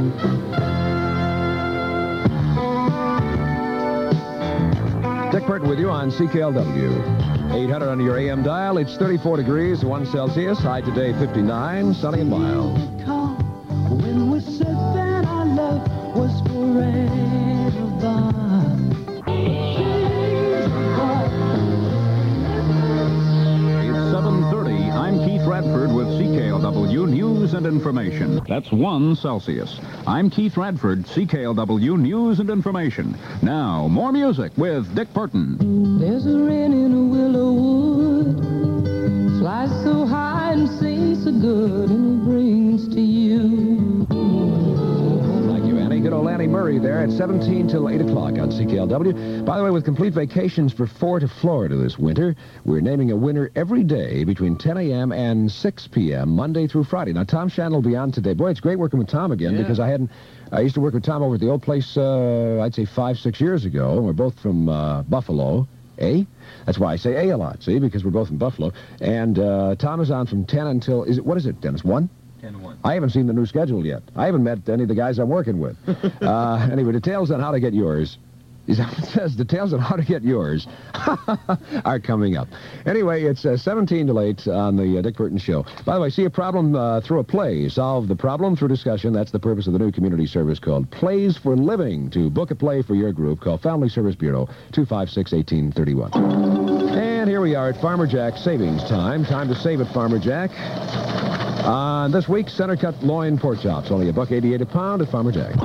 Dick Burton with you on C K L W. eight hundred on your A M dial. It's thirty-four degrees, one Celsius. High today, fifty-nine, sunny and mild. When we said that our love was forever. It's seven thirty. I'm Keith Radford with C K L W News and Information. That's one Celsius. I'm Keith Radford, C K L W News and Information. Now, more music with Dick Burton. There's a wren in a willow wood, flies so high and sings so good, and he brings to you. Thank you, Annie. Good old Annie Murray there at seventeen till eight o'clock on C K L W. By the way, with complete vacations for four to Florida this winter, we're naming a winner every day between ten a.m. and six p.m., Monday through Friday. Now, Tom Shannon will be on today. Boy, it's great working with Tom again Yeah. because I hadn't... I used to work with Tom over at the old place, uh, I'd say five, six years ago. We're both from uh, Buffalo, eh? That's why I say A a lot, see, because we're both from Buffalo. And uh, Tom is on from ten until... Is it, what is it, Dennis, one? ten to one. I haven't seen the new schedule yet. I haven't met any of the guys I'm working with. uh, anyway, details on how to get yours. Is that what it says? Details on how to get yours are coming up. Anyway, it's uh, seventeen to eight on the uh, Dick Burton Show. By the way, see a problem uh, through a play. Solve the problem through discussion. That's the purpose of the new community service called Plays for Living. To book a play for your group, call Family Service Bureau, two five six, one eight three one. And here we are at Farmer Jack savings time. Time to save at Farmer Jack. Uh, this week, center cut loin pork chops. Only a buck eighty-eight a pound at Farmer Jack.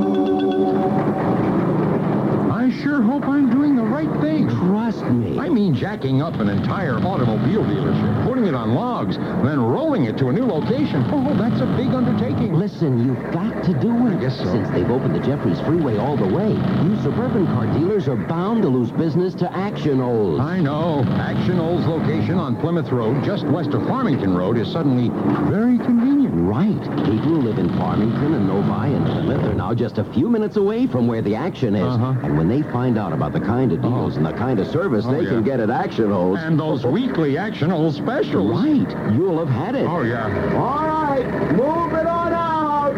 I sure hope I'm doing the right thing. Trust me. I mean jacking up an entire automobile dealership, putting it on logs, then rolling it to a new location. Oh, that's a big undertaking. Listen, you've got to do it. I guess so. Since they've opened the Jeffries Freeway all the way, you suburban car dealers are bound to lose business to Action Olds. I know. Action Olds' location on Plymouth Road, just west of Farmington Road, is suddenly very convenient. Right. People who live in Farmington and Novi and Plymouth are now just a few minutes away from where the action is. Uh-huh. And when they find out about the kind of deals Oh. and the kind of service Oh, they yeah. can get at Action Olds... And those weekly Action Olds specials. Right. You'll have had it. Oh, yeah. All right. Move it on out.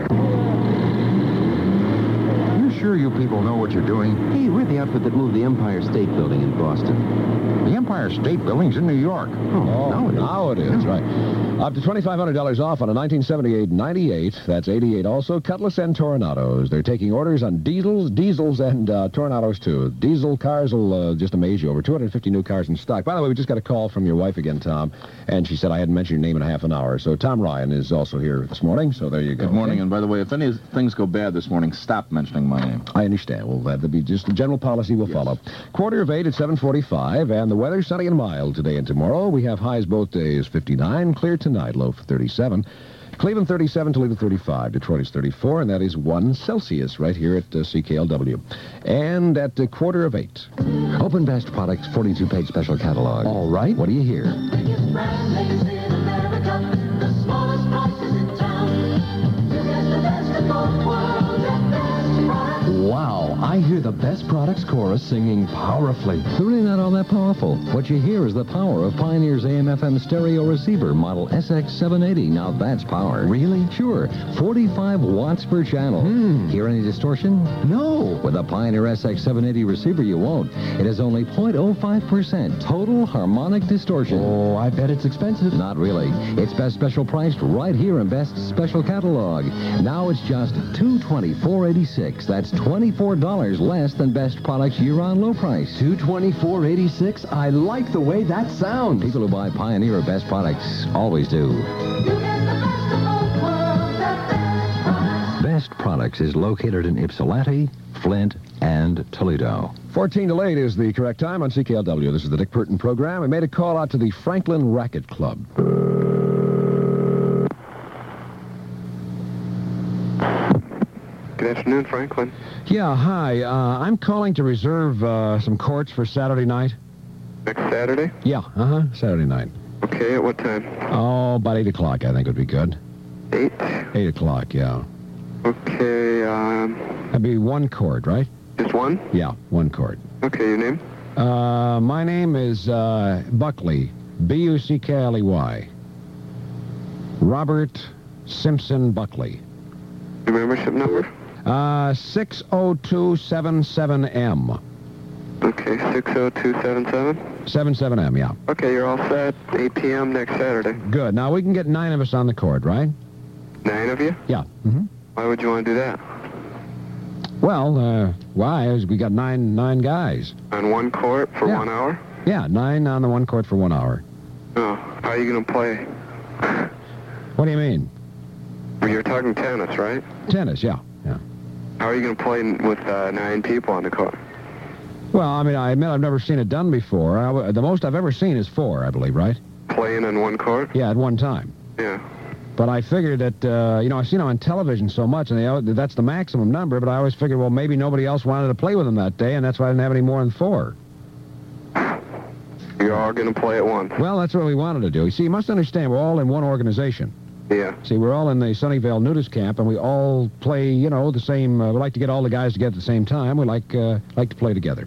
You sure you people know what you're doing? Hey, we're the outfit that moved the Empire State Building in Boston. The Empire State Building's in New York. Oh, now it is. Now it is, right. Up to twenty-five hundred dollars off on a nineteen seventy-eight ninety-eight. That's eighty-eight also. Cutlass and Toronados. They're taking orders on diesels, diesels, and uh, Toronados, too. Diesel cars will uh, just amaze you. Over two hundred fifty new cars in stock. By the way, we just got a call from your wife again, Tom, and she said I hadn't mentioned your name in a half an hour. So Tom Ryan is also here this morning, so there you go. Good morning, okay? and by the way, if any things go bad this morning, stop mentioning my name. I understand. Well, that'll be just the general policy we'll follow. Quarter of eight at seven forty-five, and the weather sunny and mild today and tomorrow. We have highs both days, fifty-nine, clear tonight, low for thirty-seven. Cleveland thirty-seven, Toledo thirty-five, Detroit is thirty-four, and that is one Celsius right here at uh, C K L W. And at a quarter of eight. Open Best Products forty-two page special catalog. All right. What do you hear? Biggest brand names in America, the smallest prices in town. You get the best of both worlds at Best Products. Wow, I hear the Best Products chorus singing powerfully. They're really not all that powerful. What you hear is the power of Pioneer's A M F M stereo receiver, model S X seven eighty. Now that's power. Really? Sure. forty-five watts per channel. Hmm. Hear any distortion? No. With a Pioneer S X seven eighty receiver, you won't. It has only zero point zero five percent total harmonic distortion. Oh, I bet it's expensive. Not really. It's Best Special priced right here in Best Special Catalog. Now it's just two hundred twenty-four dollars and eighty-six cents. That's twenty-four dollars less than Best Products year-on low price. two hundred twenty-four dollars and eighty-six cents? I like the way that sounds. People who buy Pioneer or Best Products always do. You get the best of both best products is located in Ypsilanti, Flint, and Toledo. fourteen to eight is the correct time on C K L W. This is the Dick Burton program. We made a call out to the Franklin Racket Club. Good afternoon, Franklin. Yeah, hi. Uh, I'm calling to reserve uh, some courts for Saturday night. Next Saturday? Yeah, uh-huh, Saturday night. Okay, at what time? Oh, about eight o'clock, I think would be good. eight? eight o'clock, yeah. Okay, um... That'd be one court, right? Just one? Yeah, one court. Okay, your name? Uh, my name is uh, Buckley, B U C K L E Y. Robert Simpson Buckley. Your membership number? Uh, six oh two seven seven M. Okay, six oh two seven seven? seven seven M, yeah. Okay, you're all set. eight p.m. next Saturday. Good. Now, we can get nine of us on the court, right? Nine of you? Yeah. Mm-hmm. Why would you want to do that? Well, uh, why? Is we got nine nine guys. On one court for Yeah. one hour? Yeah, nine on the one court for one hour. Oh, how are you going to play? What do you mean? Well, you're talking tennis, right? Tennis, yeah. Yeah. How are you going to play with uh, nine people on the court? Well, I mean, I admit I've never seen it done before. I, the most I've ever seen is four, I believe, right? Playing on one court? Yeah, at one time. Yeah. But I figured that, uh, you know, I've seen them on television so much, and they, al- that's the maximum number, but I always figured, well, maybe nobody else wanted to play with them that day, and that's why I didn't have any more than four. You're all going to play at once? Well, that's what we wanted to do. You see, you must understand, we're all in one organization. Yeah. See, we're all in the Sunnyvale nudist camp, and we all play, you know, the same, uh, we like to get all the guys together at the same time. We like, uh, like to play together.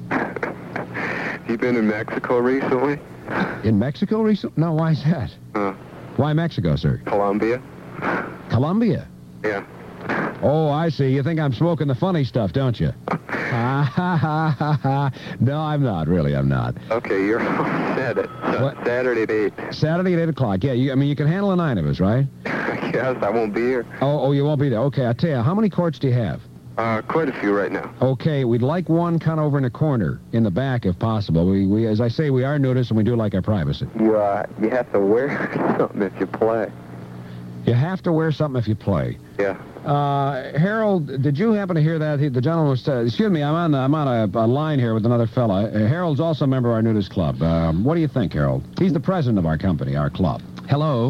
You been in Mexico recently? In Mexico recently? No, why is that? Uh, Why Mexico, sir? Colombia? Colombia? Yeah. Oh, I see. You think I'm smoking the funny stuff, don't you? Ha, ha, ha, ha, ha. No, I'm not. Really, I'm not. Okay, you're all set at uh, Saturday at eight. Saturday at eight o'clock. Yeah, you, I mean, you can handle the nine of us, right? Yes, I won't be here. Oh, oh, you won't be there. Okay, I'll tell you. How many courts do you have? Uh, quite a few right now. Okay, we'd like one kind of over in the corner, in the back, if possible. We, we, as I say, we are nudists, and we do like our privacy. You, uh, you have to wear something if you play. You have to wear something if you play. Yeah. Uh, Harold, did you happen to hear that? He, the gentleman was, uh, excuse me, I'm on, I'm on a, a line here with another fella. Uh, Harold's also a member of our nudist club. Um, what do you think, Harold? He's the president of our company, our club. Hello.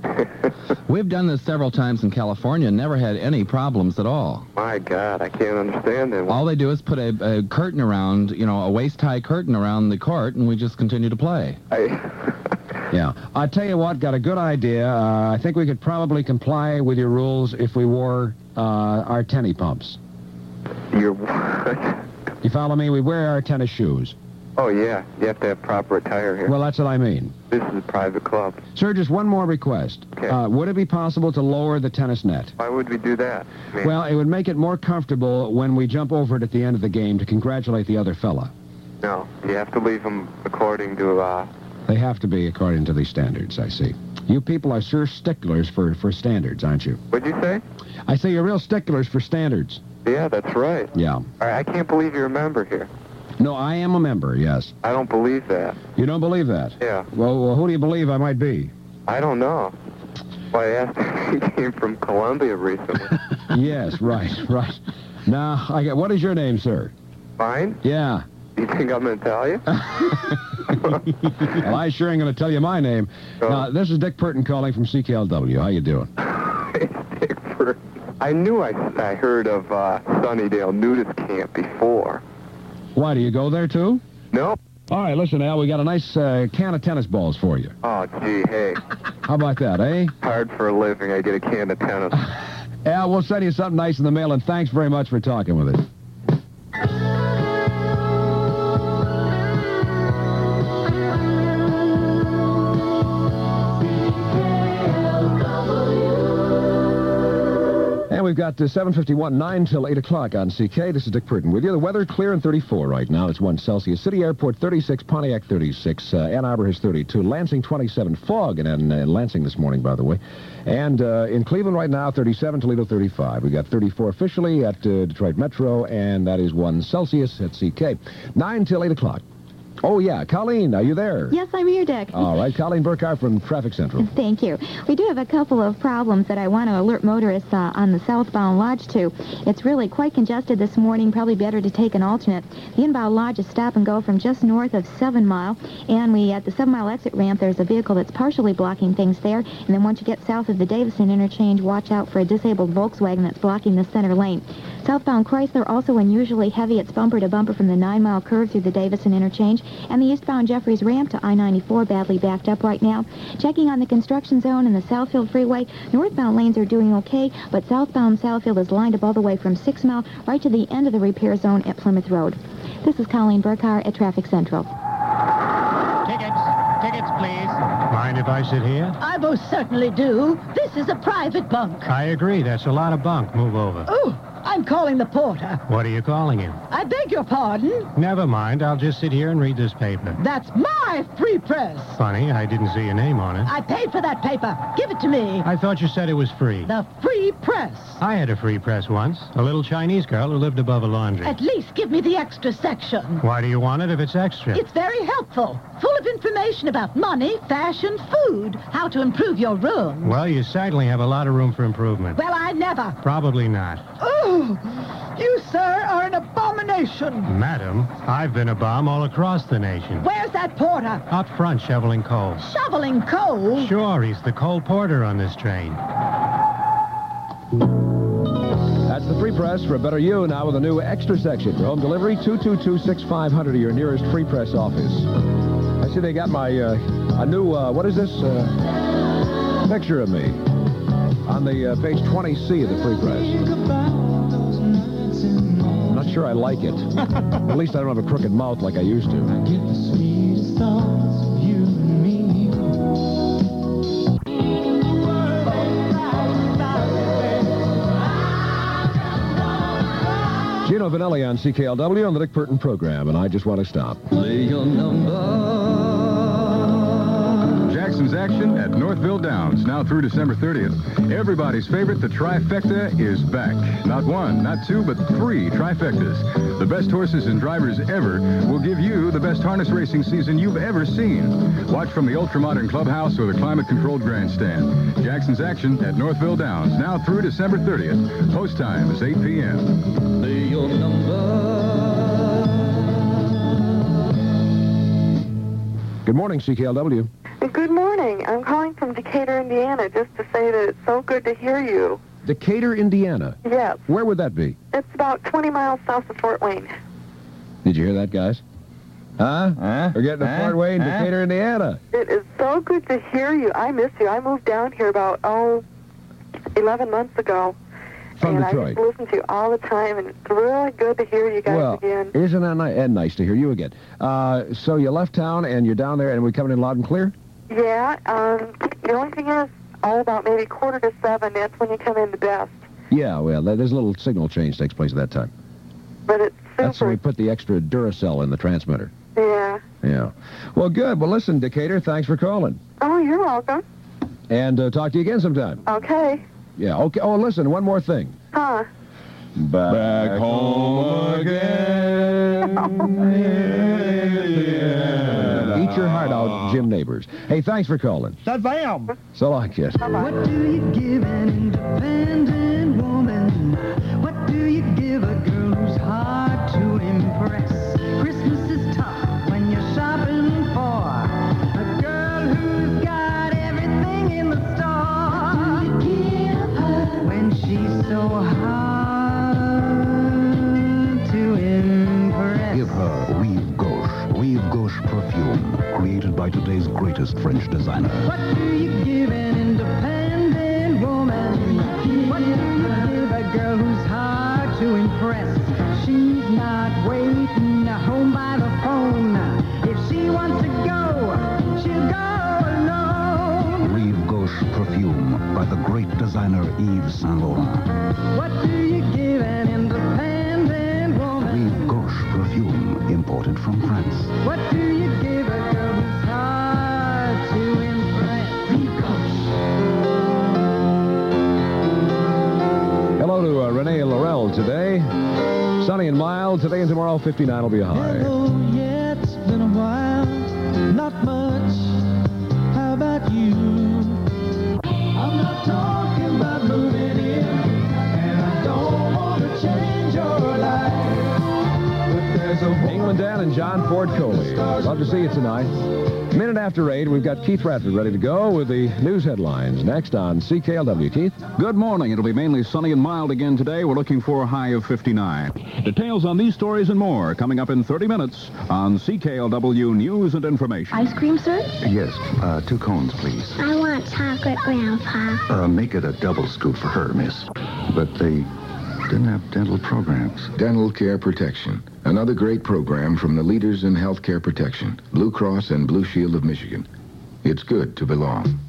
We've done this several times in California and never had any problems at all. My God, I can't understand that. All they do is put a, a curtain around, you know, a waist-high curtain around the court, and we just continue to play. I... Yeah. I tell you what, got a good idea. Uh, I think we could probably comply with your rules if we wore uh, our tennis pumps. Your what? You follow me? We wear our tennis shoes. Oh, yeah. You have to have proper attire here. Well, that's what I mean. This is a private club. Sir, just one more request. Okay. Uh, would it be possible to lower the tennis net? Why would we do that? I mean, Well, it would make it more comfortable when we jump over it at the end of the game to congratulate the other fella. no. You have to leave them according to, uh... They have to be according to these standards, I see. You people are sure sticklers for, for standards, aren't you? What'd you say? I say you're real sticklers for standards. Yeah, that's right. Yeah. All right, I can't believe you're a member here. No, I am a member, yes. I don't believe that. You don't believe that? Yeah. Well, well who do you believe I might be? I don't know. Well, I asked if he came from Colombia recently. Yes, right, right. Now, I get, what is your name, sir? Mine? Yeah. You think I'm going to tell you? Well, I sure ain't going to tell you my name. Oh. Now, this is Dick Burton calling from C K L W. How you doing? Dick Burton. I knew I, I heard of uh, Sunnydale Nudist Camp before. Why, do you go there, too? No. All right, listen, Al, we got a nice uh, can of tennis balls for you. Oh, gee, hey. How about that, eh? Hard for a living. I get a can of tennis. Al, we'll send you something nice in the mail, and thanks very much for talking with us. And we've got uh, seven fifty-one, nine till eight o'clock on C K. This is Dick Burton with you. The weather clear and thirty-four right now. It's one Celsius. City Airport thirty-six, Pontiac thirty-six, uh, Ann Arbor has thirty-two, Lansing twenty-seven. Fog in, in, in Lansing this morning, by the way. And uh, in Cleveland right now, thirty-seven, Toledo thirty-five. We got thirty-four officially at uh, Detroit Metro, and that is one Celsius at C K. nine till eight o'clock. Oh, yeah. Colleen, are you there? Yes, I'm here, Dick. All right. Colleen Burkhardt from Traffic Central. Thank you. We do have a couple of problems that I want to alert motorists uh, on the southbound Lodge to. It's really quite congested this morning. Probably better to take an alternate. The inbound Lodge is stop and go from just north of seven mile. And we, at the seven mile exit ramp, there's a vehicle that's partially blocking things there. And then once you get south of the Davison interchange, watch out for a disabled Volkswagen that's blocking the center lane. Southbound Chrysler also unusually heavy. It's bumper to bumper from the nine mile curve through the Davison interchange. And the eastbound Jeffries ramp to I ninety-four badly backed up right now. Checking on the construction zone in the Southfield Freeway, northbound lanes are doing okay, but southbound Southfield is lined up all the way from six mile right to the end of the repair zone at Plymouth Road. This is Colleen Burkhardt at Traffic Central. Tickets. Tickets, please. Mind if I sit here? I most certainly do. This is a private bunk. I agree. That's a lot of bunk. Move over. Oh, I'm calling the porter. What are you calling him? I beg your pardon? Never mind. I'll just sit here and read this paper. That's my free press. Funny, I didn't see your name on it. I paid for that paper. Give it to me. I thought you said it was free. The free press. I had a free press once. A little Chinese girl who lived above a laundry. At least give me the extra section. Why do you want it if it's extra? It's very helpful. Full of information about money, fashion, food, how to improve your room. Well, you certainly have a lot of room for improvement. Well, I never. Probably not. Oh, you, sir, are an abomination. Madam, I've been a bomb all across the nation. Where's that porter? Out front, shoveling coal. Shoveling coal? Sure, he's the coal porter on this train. That's the Free Press for a better you, now with a new extra section. For home delivery, two two two, six five hundred to your nearest Free Press office. I see they got my, uh, a new, uh, what is this? Uh, picture of me on the uh, page twenty C of the Free Press. I'm not sure I like it. At least I don't have a crooked mouth like I used to. Gino Vanelli on C K L W on the Dick Burton program, and I just want to stop. Lay your number. Jackson's action at Northville Downs, now through December thirtieth. Everybody's favorite, the trifecta, is back. Not one, not two, but three trifectas. The best horses and drivers ever will give you the best harness racing season you've ever seen. Watch from the ultra-modern clubhouse or the climate-controlled grandstand. Jackson's action at Northville Downs, now through December thirtieth. Post time is eight p m Lay your number. Good morning, C K L W. Good morning. I'm calling from Decatur, Indiana, just to say that it's so good to hear you. Decatur, Indiana? Yes. Where would that be? It's about twenty miles south of Fort Wayne. Did you hear that, guys? Huh? Huh? We're getting to Huh? Fort Wayne, Huh? Decatur, Indiana. It is so good to hear you. I miss you. I moved down here about, oh, eleven months ago. From and Detroit. I just listen to you all the time, and it's really good to hear you guys well, again. Isn't that nice? And nice to hear you again. Uh, so you left town, and you're down there, and we're coming in loud and clear? Yeah, um, the only thing is, all about maybe quarter to seven, that's when you come in the best. Yeah, well, there's a little signal change takes place at that time. But it's super. That's when we put the extra Duracell in the transmitter. Yeah. Yeah. Well, good. Well, listen, Decatur, thanks for calling. Oh, you're welcome. And uh, talk to you again sometime. Okay. Yeah, okay. Oh, listen, one more thing. Huh. Back, Back home again. Eat your heart out, Jim Neighbors. Hey, thanks for calling. That bam. So long, kid. What do you give an independent woman? What do you give a girl who's hard to impress? Christmas is tough when you're shopping for a girl who's got everything in the store. What do you give her when she's so hard to impress? Give her Rive Gauche, Rive Gauche perfume, created by today's greatest French designer. What do you give an independent woman? What do you give a girl who's hard to impress? She's not waiting home by the phone. If she wants to go, she'll go alone. Rive Gauche perfume by the great designer Yves Saint Laurent. What do you give an independent woman? Rive Gauche perfume, imported from France. What do you give a girl who's hard to impress? Rive Gauche. Hello to uh, Renee Laurel today. Sunny and mild. Today and tomorrow, fifty-nine will be a high. Hello, yeah, it's been a while, not much. How about you? I'm not talking about moving in, and I don't want to change your life. But there's a England Dan and John Ford Coley. Love to see you tonight. Minute after eight, we've got Keith Radford ready to go with the news headlines. Next on C K L W. Keith? Good morning. It'll be mainly sunny and mild again today. We're looking for a high of fifty-nine. Details on these stories and more coming up in thirty minutes on C K L W News and Information. Ice cream, sir? Yes, uh, two cones, please. I want chocolate, Grandpa. Uh, make it a double scoop for her, miss. But they didn't have dental programs. Dental Care Protection. Another great program from the leaders in healthcare protection, Blue Cross and Blue Shield of Michigan. It's good to belong.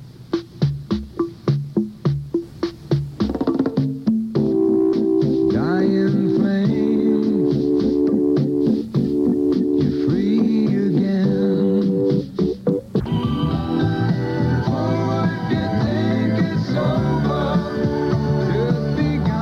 dying flame. You're free again. Oh, if you think it's over, just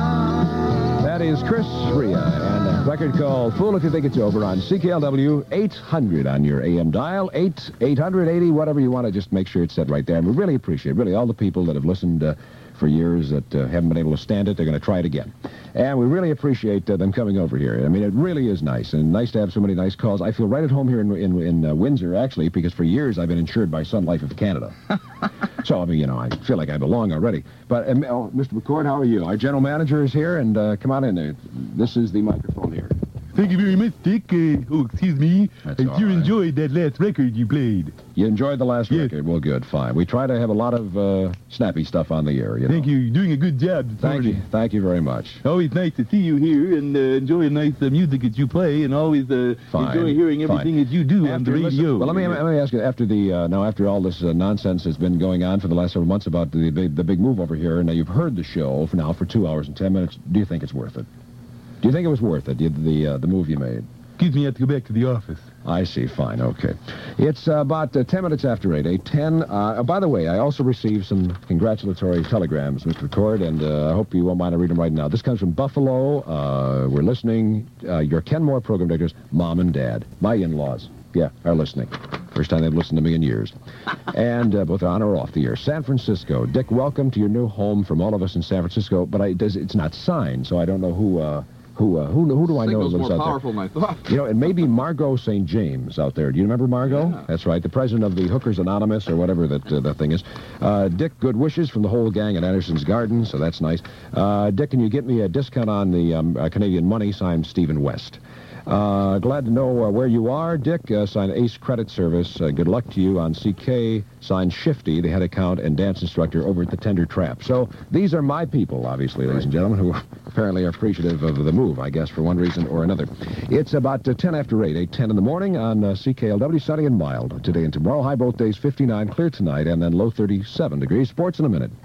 begun. That is Chris Ria and a record called Fool If You Think It's Over on C K L W eight hundred on your A M dial. eight, eight hundred eighty, whatever you want to, just make sure it's set right there. And we really appreciate, really, all the people that have listened uh, for years that uh, haven't been able to stand it. They're going to try it again. And we really appreciate uh, them coming over here. I mean, it really is nice, and nice to have so many nice calls. I feel right at home here in, in, in uh, Windsor, actually, because for years I've been insured by Sun Life of Canada. So, I mean, you know, I feel like I belong already. But, um, oh, Mister McCord, how are you? Our general manager is here, and uh, come on in there. This is the microphone here. Thank you very much, Dick. Uh, oh, excuse me. That's I all sure right. enjoyed that last record you played. You enjoyed the last record? Well, good, fine. We try to have a lot of uh, snappy stuff on the air, you know. Thank you. You're doing a good job this Thank morning. you. Thank you very much. Always nice to see you here and uh, enjoy nice uh, music that you play, and always uh, Fine. enjoy hearing everything Fine. that you do on After- the listen- radio. well, let me let me ask you. After the uh, now, after all this uh, nonsense has been going on for the last several months about the big, the big move over here, and now you've heard the show for now for two hours and ten minutes. Do you think it's worth it? Do you think it was worth it? The the, uh, the move you made. Excuse me, I have to go back to the office. I see. Fine. Okay. It's uh, about uh, ten minutes after eight. eight ten. Uh, oh, by the way, I also received some congratulatory telegrams, Mister Cord, and uh, I hope you won't mind I read them right now. This comes from Buffalo. Uh, we're listening. Uh, your Kenmore program directors, Mom and Dad, my in-laws, yeah, are listening. First time they've listened to me in years. And uh, both on or off the air. San Francisco. Dick, welcome to your new home from all of us in San Francisco. But I, does, it's not signed, so I don't know who... Uh, Who, uh, who, who do I know Signal's lives more out powerful there? than I thought. You know, it may be Margot Saint James out there. Do you remember Margot? Yeah. That's right, the president of the Hookers Anonymous, or whatever that uh, that thing is. Uh, Dick, good wishes from the whole gang at Anderson's Garden, so that's nice. Uh, Dick, can you get me a discount on the um, uh, Canadian money? Signed, Stephen West. Uh, glad to know uh, where you are, Dick. Uh, signed Ace Credit Service. Uh, good luck to you on C K. Signed Shifty, the head account and dance instructor over at the Tender Trap. So these are my people, obviously, ladies and gentlemen, who apparently are appreciative of the move, I guess, for one reason or another. It's about uh, ten after eight, eight ten in the morning on uh, C K L W, sunny and mild today and tomorrow. High both days, fifty-nine, clear tonight, and then low thirty-seven degrees. Sports in a minute.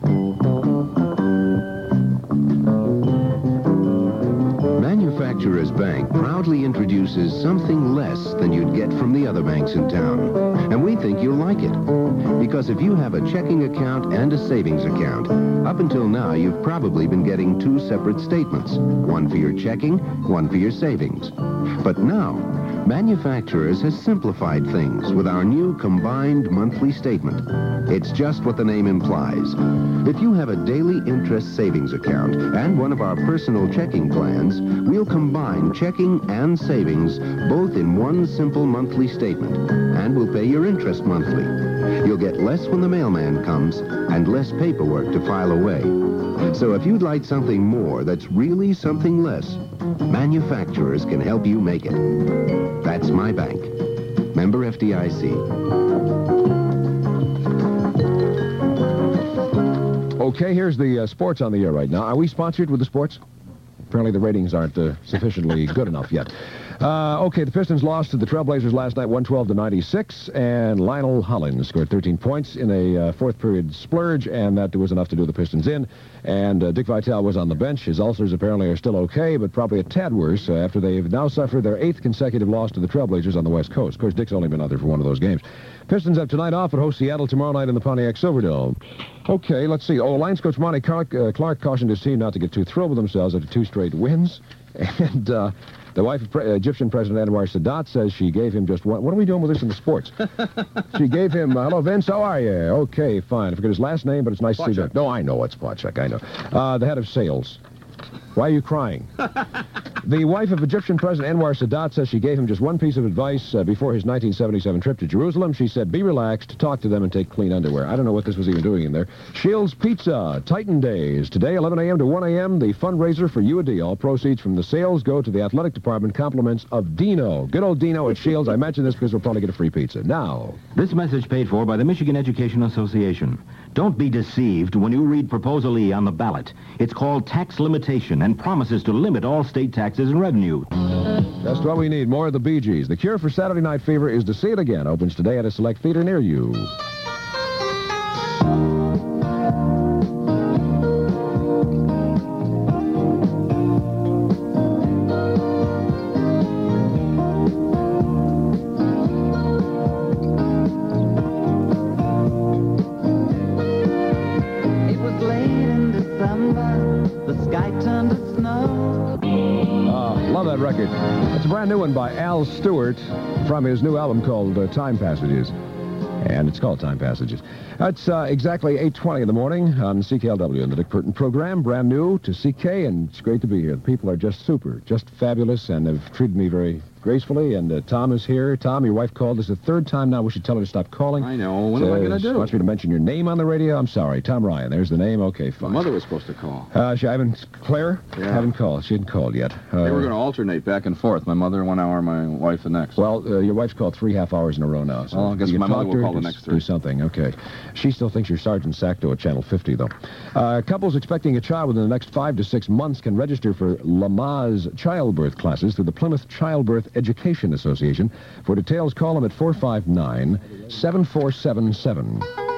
Manufacturers Bank proudly introduces something less than you'd get from the other banks in town. And we think you'll like it. Because if you have a checking account and a savings account, up until now you've probably been getting two separate statements. One for your checking, one for your savings. But now, Manufacturers has simplified things with our new combined monthly statement. It's just what the name implies. If you have a daily interest savings account and one of our personal checking plans, we'll combine checking and savings both in one simple monthly statement, and we'll pay your interest monthly. You'll get less when the mailman comes and less paperwork to file away. So if you'd like something more that's really something less, Manufacturers can help you make it. That's my bank. Member F D I C. Okay, here's the uh, sports on the air right now. Are we sponsored with the sports? Apparently the ratings aren't uh, sufficiently good enough yet. Uh, okay, the Pistons lost to the Trailblazers last night, one twelve to ninety-six, and Lionel Hollins scored thirteen points in a uh, fourth period splurge, and that was enough to do the Pistons in. And uh, Dick Vitale was on the bench. His ulcers apparently are still okay, but probably a tad worse uh, after they've now suffered their eighth consecutive loss to the Trailblazers on the West Coast. Of course, Dick's only been out there for one of those games. Pistons have tonight off and host Seattle tomorrow night in the Pontiac Silverdome. Okay, let's see. Oh, Lions coach Monty Clark, uh, Clark cautioned his team not to get too thrilled with themselves after two straight wins. And uh, The wife of pre- uh, Egyptian President Anwar Sadat says she gave him just one. What are we doing with this in the sports? She gave him, uh, hello, Vince, how are you? Okay, fine. I forget his last name, but it's nice to see that. No, I know it's Spotchek, I know. Uh, the head of sales. Why are you crying? The wife of Egyptian President Anwar Sadat says she gave him just one piece of advice uh, before his nineteen seventy-seven trip to Jerusalem. She said, be relaxed, talk to them, and take clean underwear. I don't know what this was even doing in there. Shields Pizza, Titan Days. Today, eleven a.m. to one a.m., the fundraiser for U A D. All proceeds from the sales go to the athletic department. Compliments of Dino. Good old Dino at Shields. I mention this because we'll probably get a free pizza. Now. This message paid for by the Michigan Education Association. Don't be deceived when you read Proposal E on the ballot. It's called tax limitation and promises to limit all state taxes and revenue. Just what we need, more of the Bee Gees. The cure for Saturday Night Fever is to see it again. Opens today at a select theater near you. It's a brand new one by Al Stewart from his new album called uh, Time Passages. And it's called Time Passages. It's uh, exactly eight twenty in the morning on C K L W in the Dick Burton program. Brand new to C K, and it's great to be here. The people are just super, just fabulous, and have treated me very gracefully. And uh, Tom is here. Tom, your wife called. This is the third time now. We should tell her to stop calling. I know. What am I going to do? Wants me to mention your name on the radio. I'm sorry. Tom Ryan. There's the name. Okay, fine. My mother was supposed to call. Uh, she, I haven't, Claire? Yeah. Haven't called. She hadn't called yet. Uh, they were going to alternate back and forth. My mother one hour, my wife the next. Well, uh, your wife's called three half hours in a row now. So well, I guess my mother will call the next three. Do something. Okay. She still thinks you're Sergeant Sacto at Channel fifty, though. Uh, couples expecting a child within the next five to six months can register for Lamaze childbirth classes through the Plymouth Childbirth Education Association. For details, call them at four five nine, seven four seven seven.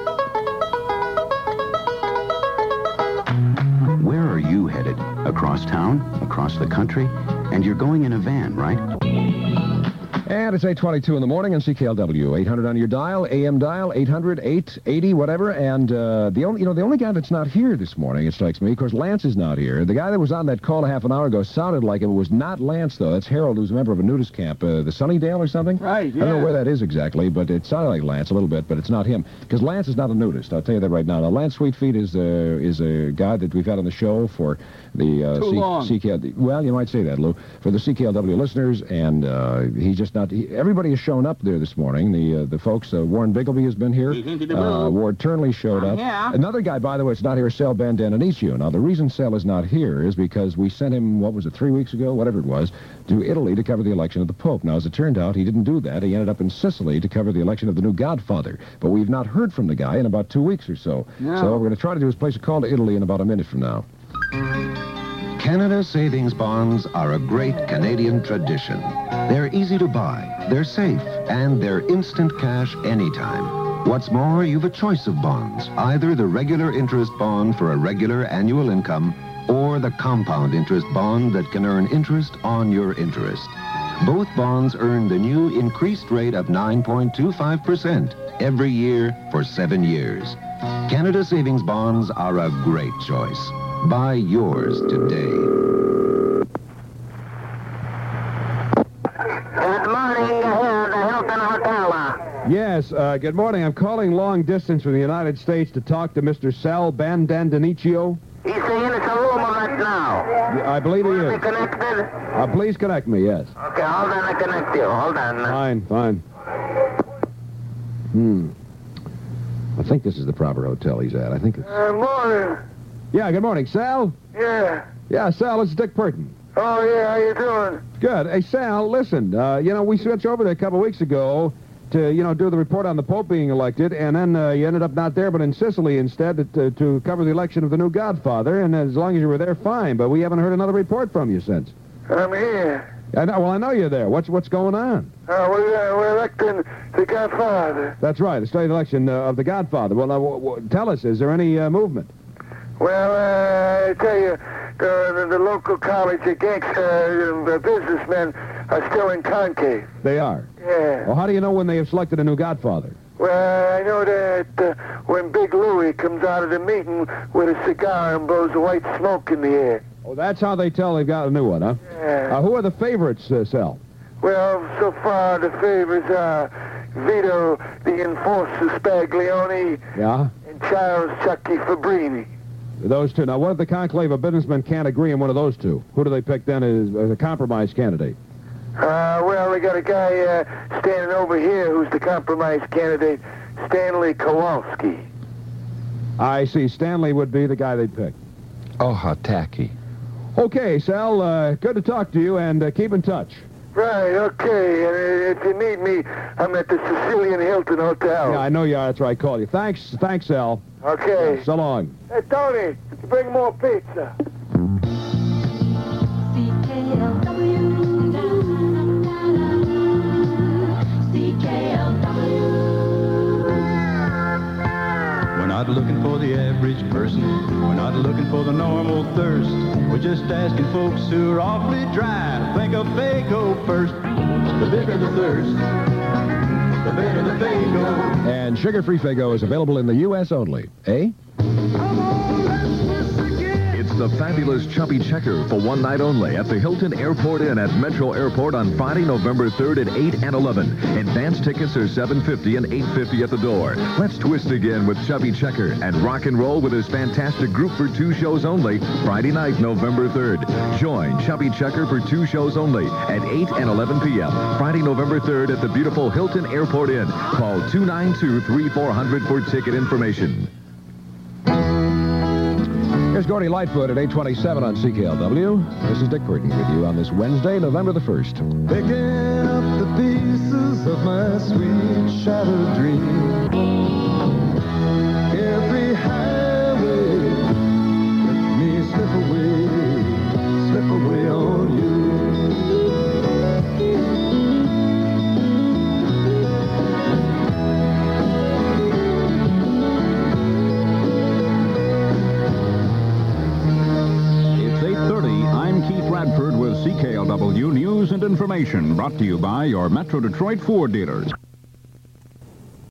Where are you headed? Across town? Across the country? And you're going in a van, right? And it's eight twenty-two in the morning on C K L W. eight hundred on your dial, A M dial, eight hundred, eight eighty, whatever. And uh, the only, you know, the only guy that's not here this morning, it strikes me, of course, Lance is not here. The guy that was on that call a half an hour ago sounded like him. It was not Lance, though. That's Harold, who's a member of a nudist camp, uh, the Sunnydale or something. Right, yeah. I don't know where that is exactly, but it sounded like Lance a little bit, but it's not him. Because Lance is not a nudist. I'll tell you that right now. Now, Lance Sweetfeet is, uh, is a guy that we've had on the show for the uh, Too C- long. C K L W. Well, you might say that, Lou. For the C K L W listeners, and uh, he's just not... He, everybody has shown up there this morning. The uh, the folks, uh, Warren Biggleby has been here. Uh, Ward Turnley showed up. Yeah. Another guy, by the way, is not here, Sal Bandaninicio. Now, the reason Sal is not here is because we sent him, what was it, three weeks ago, whatever it was, to Italy to cover the election of the Pope. Now, as it turned out, he didn't do that. He ended up in Sicily to cover the election of the new Godfather. But we've not heard from the guy in about two weeks or so. No. So what we're going to try to do is place a call to Italy in about a minute from now. Canada savings bonds are a great Canadian tradition. They're easy to buy, they're safe, and they're instant cash anytime. What's more, you've a choice of bonds, either the regular interest bond for a regular annual income or the compound interest bond that can earn interest on your interest. Both bonds earn the new increased rate of nine point two five percent every year for seven years. Canada savings bonds are a great choice. Buy yours today. Good morning, uh, the Hilton Hotel. Uh. Yes, uh, good morning. I'm calling long distance from the United States to talk to Mister Sal Bandandinicio. He's in his room right now. Yeah, I believe he Is he is. connected? Uh, please connect me, yes. Okay, hold on, I connect you. Hold on. Fine, fine. Hmm. I think this is the proper hotel he's at. I think it's... Good morning. Yeah, good morning, Sal. Yeah. Yeah, Sal, it's Dick Burton. Oh, yeah, how you doing? Good. Hey, Sal, listen, uh, you know, we switched over there a couple of weeks ago to, you know, do the report on the Pope being elected, and then uh, you ended up not there, but in Sicily instead to, to cover the election of the new Godfather, and as long as you were there, fine, but we haven't heard another report from you since. I'm here. I know, well, I know you're there. What's what's going on? Uh, we're, uh, we're electing the Godfather. That's right, the state election uh, of the Godfather. Well, now, w- w- tell us, is there any uh, movement? Well, uh, I tell you, the, the, the local college, the gangs, uh, the businessmen are still in conclave. They are? Yeah. Well, how do you know when they have selected a new Godfather? Well, I know that uh, when Big Louie comes out of the meeting with a cigar and blows the white smoke in the air. Oh, that's how they tell they've got a new one, huh? Yeah. Uh, who are the favorites, uh, Sal? Well, so far the favorites are Vito, the Enforcer Spaglione, Yeah? and Charles Chucky Fabrini. Those two. Now, what if the conclave of businessmen can't agree on one of those two? Who do they pick then as, as a compromise candidate? Uh, well, they got a guy uh, standing over here who's the compromise candidate, Stanley Kowalski. I see. Stanley would be the guy they'd pick. Oh, how tacky. Okay, Sal, uh, good to talk to you, and uh, keep in touch. Right, okay. And if you need me, I'm at the Sicilian Hilton Hotel. Yeah, I know you are. That's why I called you. Thanks, thanks, Sal. Okay. Yeah, so long. Hey, Tony, bring more pizza. We're not looking for the average person. We're not looking for the normal thirst. We're just asking folks who are awfully dry to think of Faygo first. The bigger the thirst, the better the Faygo. And sugar-free Faygo is available in the U S only. Eh? It's the fabulous Chubby Checker for one night only at the Hilton Airport Inn at Metro Airport on Friday, November third at eight and eleven. Advance tickets are seven fifty and eight fifty at the door. Let's twist again with Chubby Checker and rock and roll with his fantastic group for two shows only Friday night, November third. Join Chubby Checker for two shows only at eight and eleven p.m. Friday, November third at the beautiful Hilton Airport Inn. Call two nine two, three four zero zero for ticket information. Here's Gordy Lightfoot at eight twenty-seven on C K L W. This is Dick Burton with you on this Wednesday, November the first. Picking up the pieces of my sweet shattered dream. Every highway let me slip away, slip away on you. Bradford with C K L W News and Information, brought to you by your Metro Detroit Ford dealers.